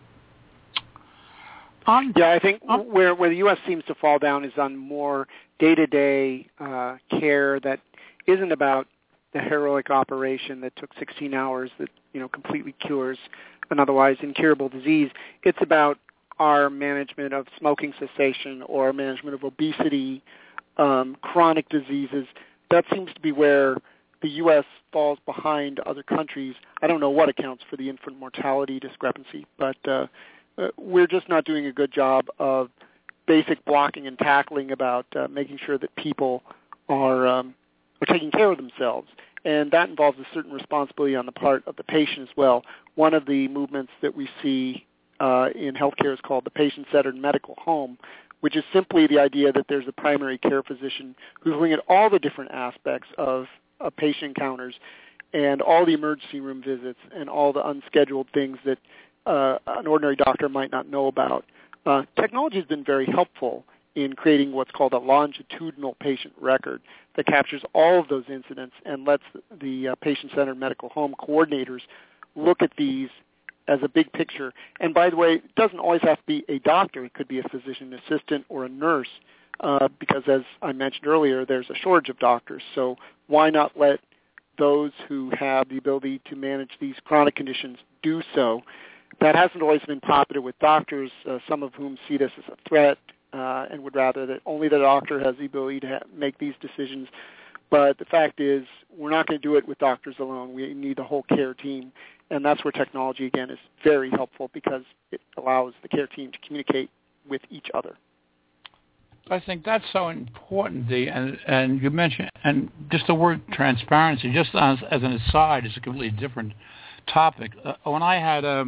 I think where the U.S. seems to fall down is on more day-to-day care that isn't about the heroic operation that took 16 hours that completely cures an otherwise incurable disease. It's about our management of smoking cessation or management of obesity, chronic diseases. That seems to be where the U.S. falls behind other countries. I don't know what accounts for the infant mortality discrepancy, but we're just not doing a good job of basic blocking and tackling about making sure that people are taking care of themselves. And that involves a certain responsibility on the part of the patient as well. One of the movements that we see in healthcare is called the patient-centered medical home, which is simply the idea that there's a primary care physician who's looking at all the different aspects of patient encounters and all the emergency room visits and all the unscheduled things that an ordinary doctor might not know about. Technology has been very helpful in creating what's called a longitudinal patient record that captures all of those incidents and lets the patient-centered medical home coordinators look at these as a big picture. And by the way, it doesn't always have to be a doctor. It could be a physician assistant or a nurse because, as I mentioned earlier, there's a shortage of doctors. So why not let those who have the ability to manage these chronic conditions do so? That hasn't always been popular with doctors, some of whom see this as a threat and would rather that only the doctor has the ability to make these decisions. But the fact is, we're not going to do it with doctors alone. We need the whole care team. And that's where technology, again, is very helpful because it allows the care team to communicate with each other. I think that's so important, Dee, and you mentioned, and just the word transparency, just as an aside, is a completely different topic. When I had a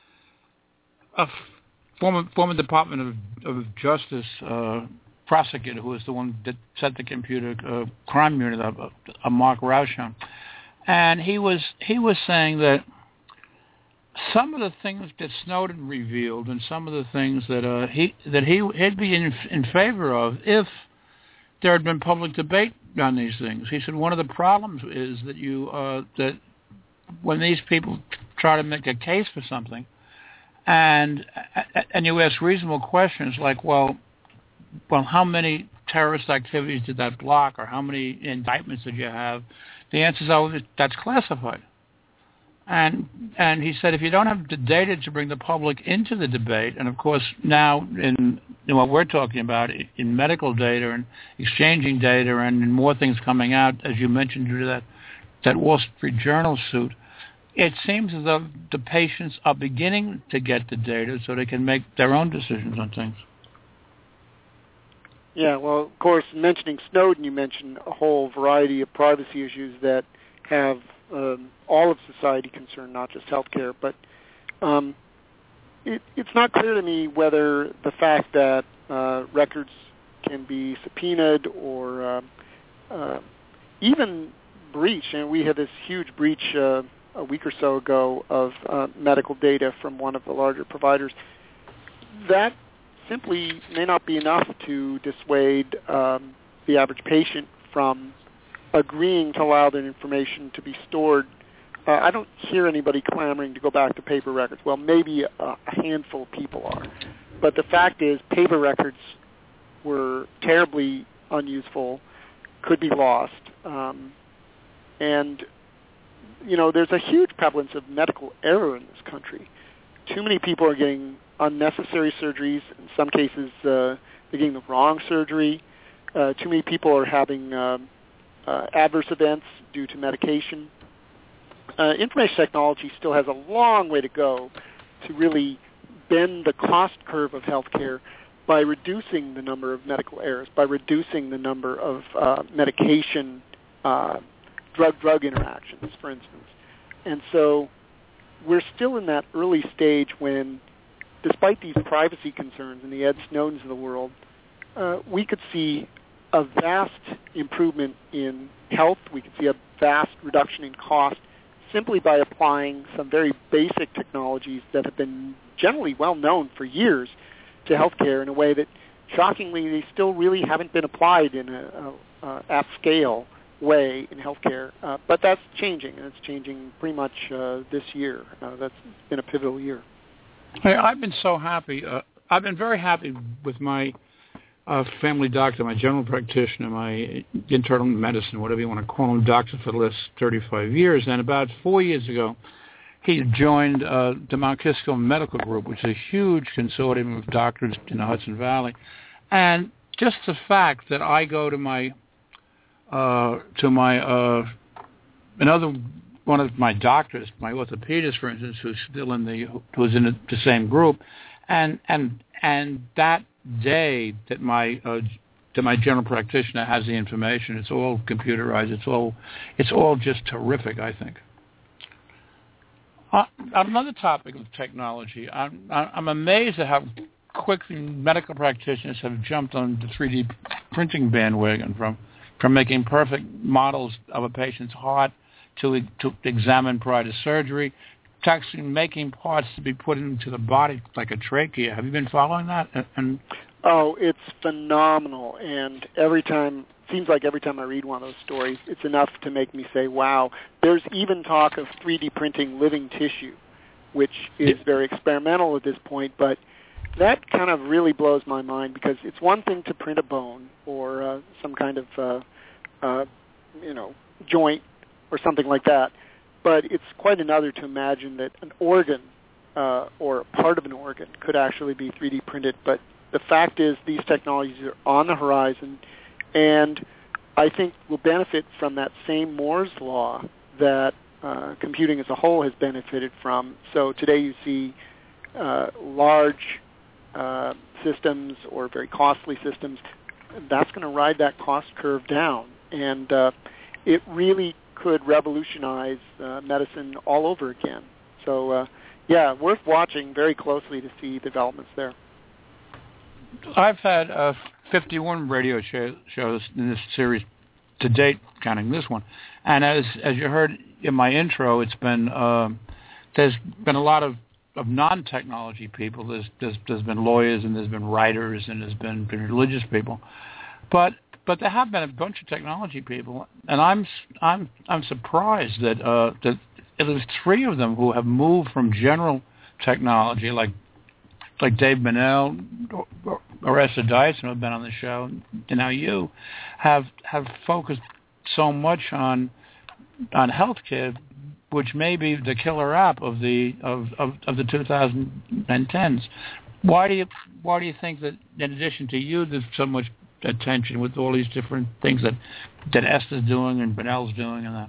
former Department of Justice prosecutor who was the one that set the computer crime unit up, Mark Rauschan, and he was saying that some of the things that Snowden revealed and some of the things that he'd be in favor of if there had been public debate on these things. He said one of the problems is that that when these people try to make a case for something, and you ask reasonable questions like, well, how many terrorist activities did that block, or how many indictments did you have? The answer is, that's classified. And he said if you don't have the data to bring the public into the debate, and of course now in what we're talking about in medical data and exchanging data and in more things coming out, as you mentioned, due to that Wall Street Journal suit, it seems as though the patients are beginning to get the data so they can make their own decisions on things. Yeah, well, of course, mentioning Snowden, you mentioned a whole variety of privacy issues that have all of society concerned, not just healthcare. But it's not clear to me whether the fact that records can be subpoenaed or even breached, and we had this huge breach a week or so ago of medical data from one of the larger providers, that simply may not be enough to dissuade the average patient from agreeing to allow their information to be stored. I don't hear anybody clamoring to go back to paper records. Well, maybe a handful of people are. But the fact is paper records were terribly unuseful, could be lost. And, you know, there's a huge prevalence of medical error in this country. Too many people are getting unnecessary surgeries. In some cases, they're getting the wrong surgery. Too many people are having adverse events due to medication. Information technology still has a long way to go to really bend the cost curve of healthcare by reducing the number of medical errors, by reducing the number of medication drug-drug interactions, for instance. And so we're still in that early stage when, despite these privacy concerns and the Ed Snowdens of the world, we could see a vast improvement in health. We could see a vast reduction in cost simply by applying some very basic technologies that have been generally well known for years to healthcare in a way that, shockingly, they still really haven't been applied in a at-scale way in healthcare. But that's changing, and it's changing pretty much this year. That's been a pivotal year. Hey, I've been so happy. I've been very happy with my family doctor, my general practitioner, my internal medicine, whatever you want to call him, doctor for the last 35 years. And about 4 years ago, he joined the Mount Kisco Medical Group, which is a huge consortium of doctors in the Hudson Valley. And just the fact that I go to another one of my doctors, my orthopedist, for instance, who's in the same group, and that day that my general practitioner has the information, it's all computerized. It's all just terrific, I think. On another topic of technology, I'm amazed at how quickly medical practitioners have jumped on the 3D printing bandwagon from making perfect models of a patient's heart to examine prior to surgery, to actually making parts to be put into the body like a trachea. Have you been following that? Oh, it's phenomenal. And seems like every time I read one of those stories, it's enough to make me say, wow. There's even talk of 3D printing living tissue, which is very experimental at this point, but that kind of really blows my mind, because it's one thing to print a bone or some kind of joint or something like that, but it's quite another to imagine that an organ or part of an organ could actually be 3D printed. But the fact is these technologies are on the horizon, and I think will benefit from that same Moore's law that computing as a whole has benefited from. So today you see large systems or very costly systems. That's going to ride that cost curve down, and it really could revolutionize medicine all over again. So, worth watching very closely to see developments there. I've had 51 radio shows in this series to date, counting this one. And as you heard in my intro, it's been there's been a lot of non-technology people. There's been lawyers, and there's been writers, and there's been religious people, but there have been a bunch of technology people, and I'm surprised that at least three of them who have moved from general technology, like Dave Bennell or Esther Dyson, who have been on the show, and now you have focused so much on healthcare which may be the killer app of the 2010s. Why do you think that, in addition to you, there's so much attention with all these different things that Esther's doing and Brunel's doing and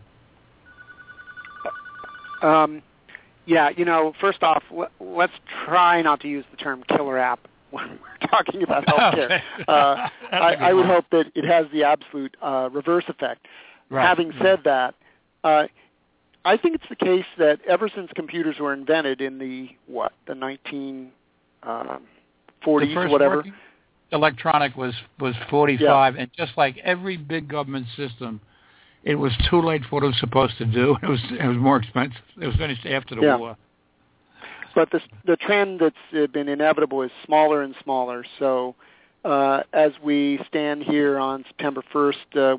that? Yeah, first off, let's try not to use the term killer app when we're talking about healthcare. Okay. I would hope that it has the absolute reverse effect. Right. Having said that, I think it's the case that ever since computers were invented in the 1940s, whatever. Electronic was 45, and just like every big government system, it was too late for what it was supposed to do. It was more expensive. It was finished after the war. But the trend that's been inevitable is smaller and smaller. So as we stand here on September 1st,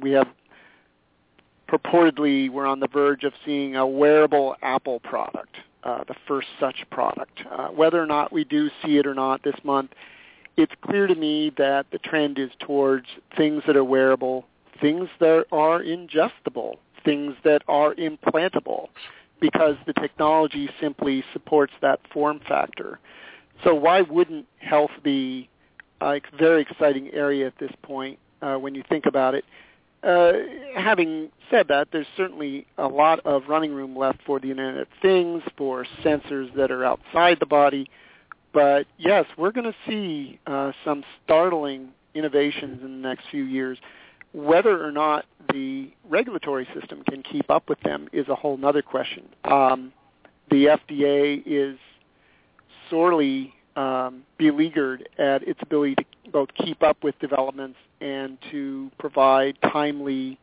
we're on the verge of seeing a wearable Apple product, the first such product. Whether or not we do see it or not this month, it's clear to me that the trend is towards things that are wearable, things that are ingestible, things that are implantable, because the technology simply supports that form factor. So why wouldn't health be a very exciting area at this point when you think about it? Having said that, there's certainly a lot of running room left for the Internet of Things, for sensors that are outside the body. But yes, we're going to see some startling innovations in the next few years. Whether or not the regulatory system can keep up with them is a whole other question. The FDA is sorely beleaguered at its ability to both keep up with developments and to provide timely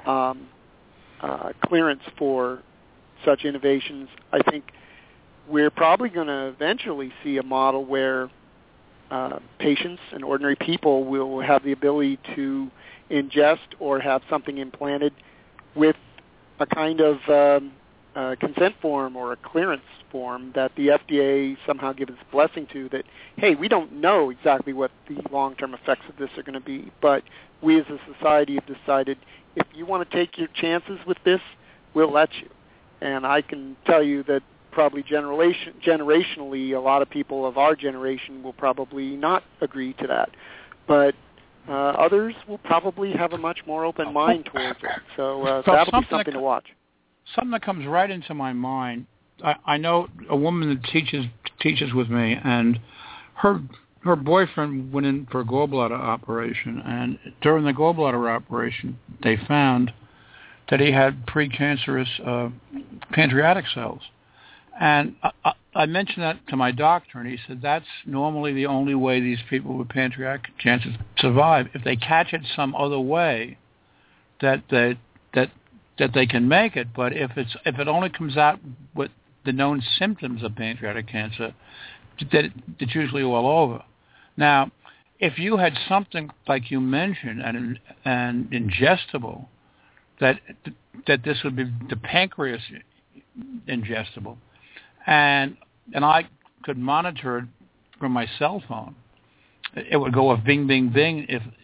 clearance for such innovations. I think we're probably going to eventually see a model where patients and ordinary people will have the ability to ingest or have something implanted with a kind of consent form or a clearance form that the FDA somehow gives its blessing to, that, hey, we don't know exactly what the long-term effects of this are going to be, but we as a society have decided if you want to take your chances with this, we'll let you. And I can tell you that probably generationally, a lot of people of our generation will probably not agree to that. But others will probably have a much more open mind towards it. So that'll be something to watch. Something that comes right into my mind, I know a woman that teaches with me, and her boyfriend went in for a gallbladder operation, and during the gallbladder operation, they found that he had precancerous pancreatic cells. And I mentioned that to my doctor, and he said that's normally the only way these people with pancreatic cancer survive. If they catch it some other way, that they can make it. But if it only comes out with the known symptoms of pancreatic cancer, that it's usually all over. Now, if you had something like you mentioned and ingestible, that this would be the pancreas ingestible. And I could monitor it from my cell phone. It would go off bing, bing, bing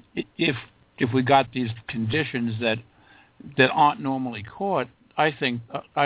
if we got these conditions that aren't normally caught. I think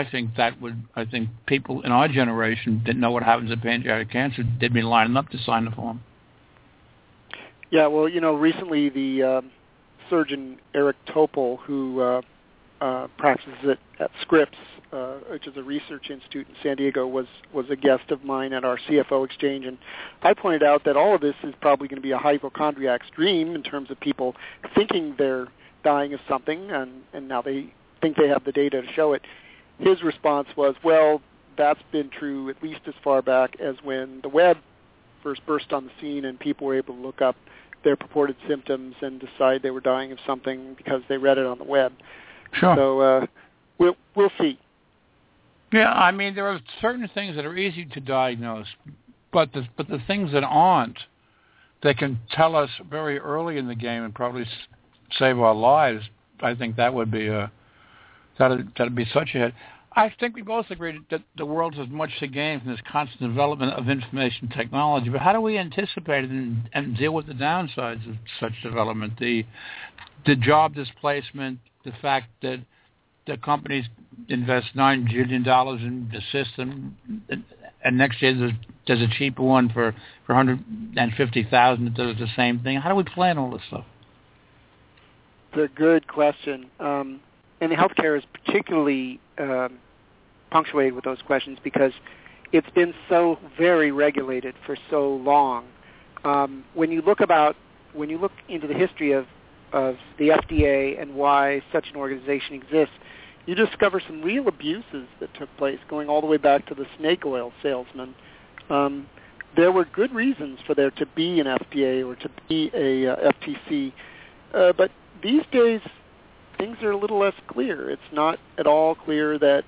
people in our generation that know what happens in pancreatic cancer, they'd be lining up to sign the form. Yeah, well, recently the surgeon Eric Topol, who practices at Scripps, which is a research institute in San Diego, was a guest of mine at our CFO exchange, and I pointed out that all of this is probably going to be a hypochondriac's dream in terms of people thinking they're dying of something, and now they think they have the data to show it. His response was, well, that's been true at least as far back as when the web first burst on the scene and people were able to look up their purported symptoms and decide they were dying of something because they read it on the web. Sure. So we'll see. Yeah, I mean, there are certain things that are easy to diagnose, but the things that aren't, they can tell us very early in the game and probably save our lives. I think that would be that'd be such a hit. I think we both agree that the world has much to gain from this constant development of information technology, but how do we anticipate it and deal with the downsides of such development? The job displacement, the fact that the companies invest $9 billion in the system, and next year there's a cheaper one for $150,000 that does the same thing. How do we plan all this stuff? It's a good question. And healthcare is particularly punctuated with those questions because it's been so very regulated for so long. When you look into the history of the FDA and why such an organization exists, you discover some real abuses that took place, going all the way back to the snake oil salesman. There were good reasons for there to be an FDA or to be a FTC, but these days things are a little less clear. It's not at all clear that,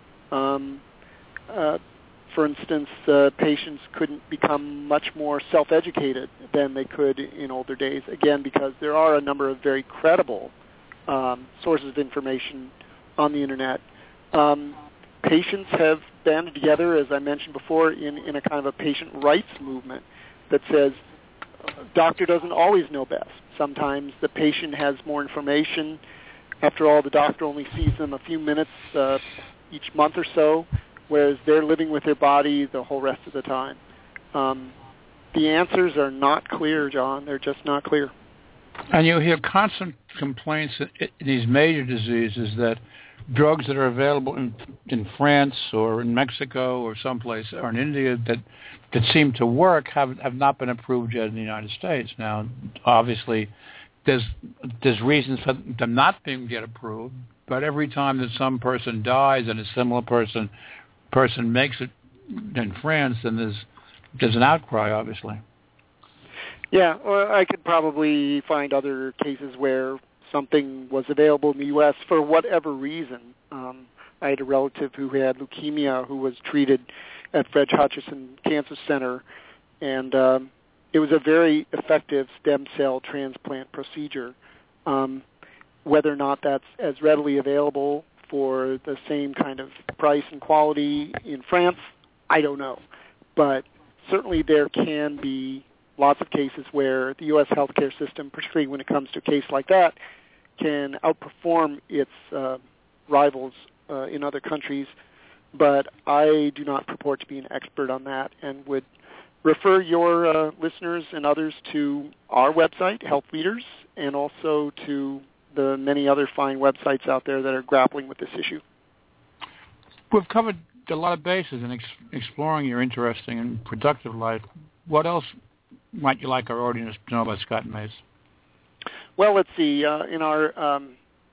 for instance, patients couldn't become much more self-educated than they could in older days, again, because there are a number of very credible sources of information on the Internet. Patients have banded together, as I mentioned before, in a kind of a patient rights movement that says doctor doesn't always know best. Sometimes the patient has more information. After all, the doctor only sees them a few minutes each month or so, whereas they're living with their body the whole rest of the time. The answers are not clear, John. They're just not clear. And you hear constant complaints in these major diseases that drugs that are available in France or in Mexico or someplace or in India that seem to work have not been approved yet in the United States. Now, obviously, there's reasons for them not being yet approved, but every time that some person dies and a similar person makes it in France, then there's an outcry, obviously. Yeah, well, I could probably find other cases where something was available in the U.S. for whatever reason. I had a relative who had leukemia who was treated at Fred Hutchinson Cancer Center, and it was a very effective stem cell transplant procedure. Whether or not that's as readily available for the same kind of price and quality in France, I don't know. But certainly there can be lots of cases where the U.S. healthcare system, particularly when it comes to a case like that, can outperform its rivals in other countries. But I do not purport to be an expert on that and would refer your listeners and others to our website, Health Leaders, and also to the many other fine websites out there that are grappling with this issue. We've covered a lot of bases in exploring your interesting and productive life. What else might you like our audience to know about Scott Mace? Well, let's see. In our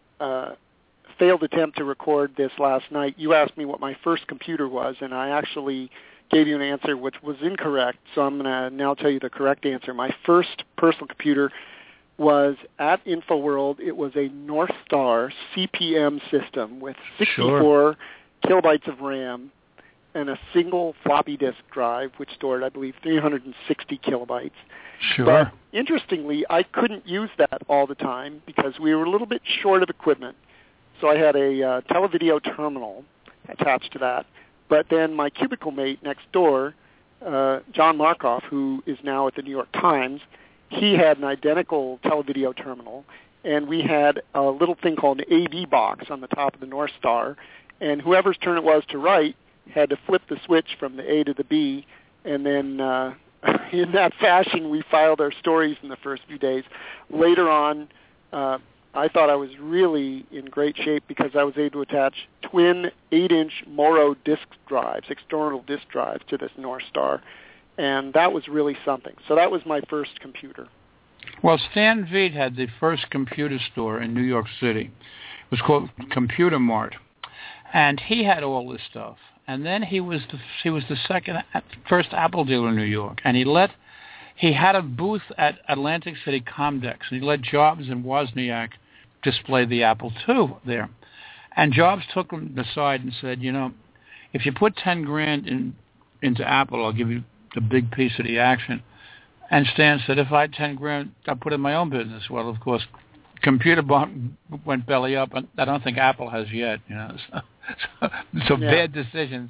failed attempt to record this last night, you asked me what my first computer was, and I actually gave you an answer which was incorrect, so I'm going to now tell you the correct answer. My first personal computer was at InfoWorld. It was a North Star CP/M system with 64 kilobytes of RAM and a single floppy disk drive, which stored, I believe, 360 kilobytes. Sure. But interestingly, I couldn't use that all the time because we were a little bit short of equipment. So I had a televideo terminal attached to that. But then my cubicle mate next door, John Markoff, who is now at the New York Times, he had an identical televideo terminal, and we had a little thing called an AV box on the top of the North Star, and whoever's turn it was to write had to flip the switch from the A to the B, and then in that fashion we filed our stories in the first few days. Later on, I thought I was really in great shape because I was able to attach twin 8-inch Moro disk drives, external disk drives, to this North Star, and that was really something. So that was my first computer. Well, Stan Veet had the first computer store in New York City. It was called Computer Mart, and he had all this stuff. And then he was the first Apple dealer in New York, and he had a booth at Atlantic City Comdex, and he let Jobs and Wozniak display the Apple II there. And Jobs took him aside and said, if you put $10,000 into Apple, I'll give you a big piece of the action. And Stan said, if I had $10,000, I'll put it in my own business. Well, of course, Computer went belly up, and I don't think Apple has yet. So bad decisions.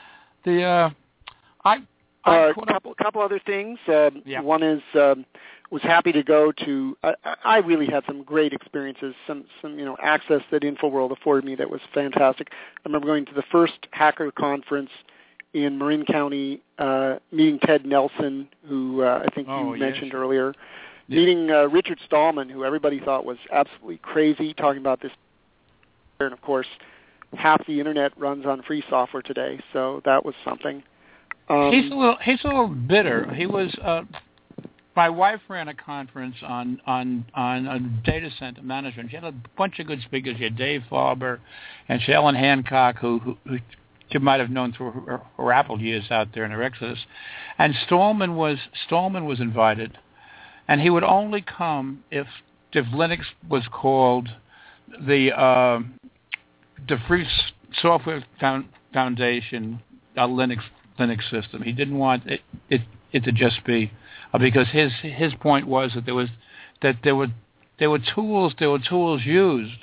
A couple other things. One is was happy to go to. I really had some great experiences, some access that InfoWorld afforded me that was fantastic. I remember going to the first hacker conference in Marin County, meeting Ted Nelson, who I think you mentioned earlier, meeting Richard Stallman, who everybody thought was absolutely crazy, talking about this. And, of course, half the Internet runs on free software today, so that was something. He's a little bitter. He was. My wife ran a conference on data center management. She had a bunch of good speakers. She had Dave Farber and Ellen Hancock, who you might have known through her Apple years out there in her Exodus. And Stallman was invited, and he would only come if Linux was called the Free Software Foundation Linux system. He didn't want it to just be because his point was that there were tools used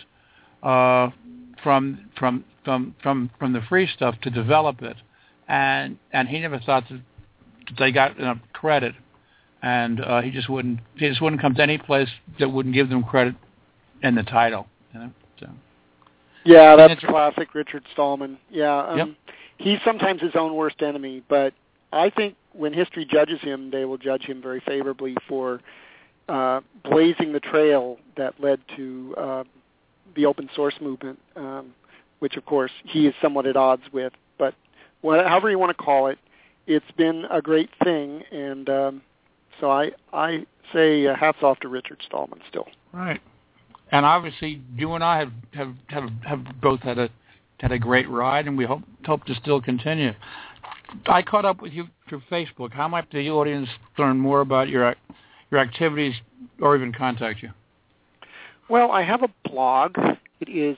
from the free stuff to develop it, and he never thought that they got enough credit, and he just wouldn't come to any place that wouldn't give them credit in the title. So. Yeah, that's classic Richard Stallman. Yeah, yep. He's sometimes his own worst enemy, but I think when history judges him, they will judge him very favorably for blazing the trail that led to the open source movement, which, of course, he is somewhat at odds with. But however you want to call it, it's been a great thing, and so I say hats off to Richard Stallman still. Right. And obviously, you and I have both had a great ride, and we hope to still continue. I caught up with you through Facebook. How might the audience learn more about your activities or even contact you? Well, I have a blog. It is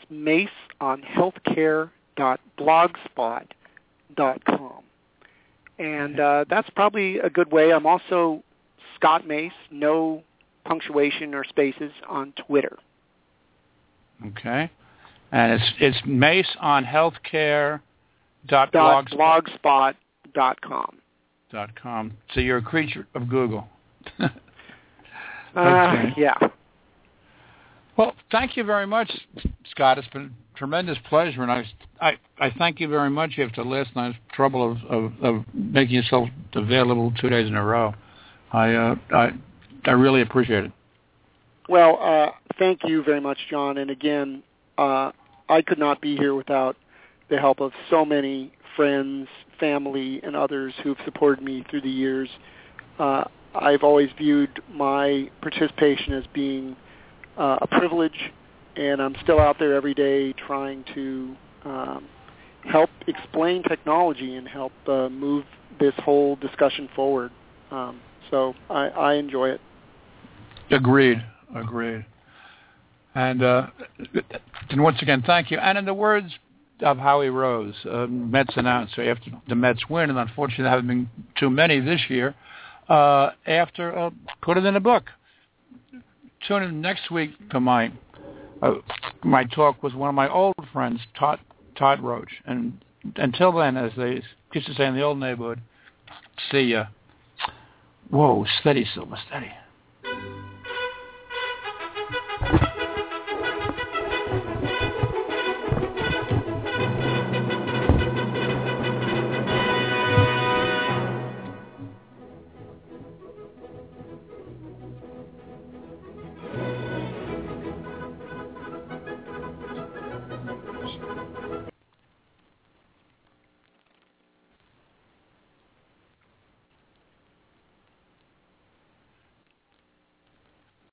maceonhealthcare.blogspot.com. And that's probably a good way. I'm also Scott Mace, no punctuation or spaces, on Twitter. Okay. And it's maceonhealthcare.blogspot.com. So you're a creature of Google. Okay. Yeah. Well, thank you very much, Scott. It's been a tremendous pleasure, and I thank you very much after last night's trouble of making yourself available 2 days in a row. I really appreciate it. Well, thank you very much, John. And again, I could not be here without the help of so many friends, family, and others who've supported me through the years. I've always viewed my participation as being a privilege, and I'm still out there every day trying to help explain technology and help move this whole discussion forward. So I enjoy it. Agreed. And once again, thank you. And in the words of Howie Rose, Mets announcer, after the Mets win, and unfortunately there haven't been too many this year, after put it in a book. Tune in next week to my talk with one of my old friends, Todd Roach. And until then, as they used to say in the old neighborhood, see ya. Whoa, steady, Silver, steady.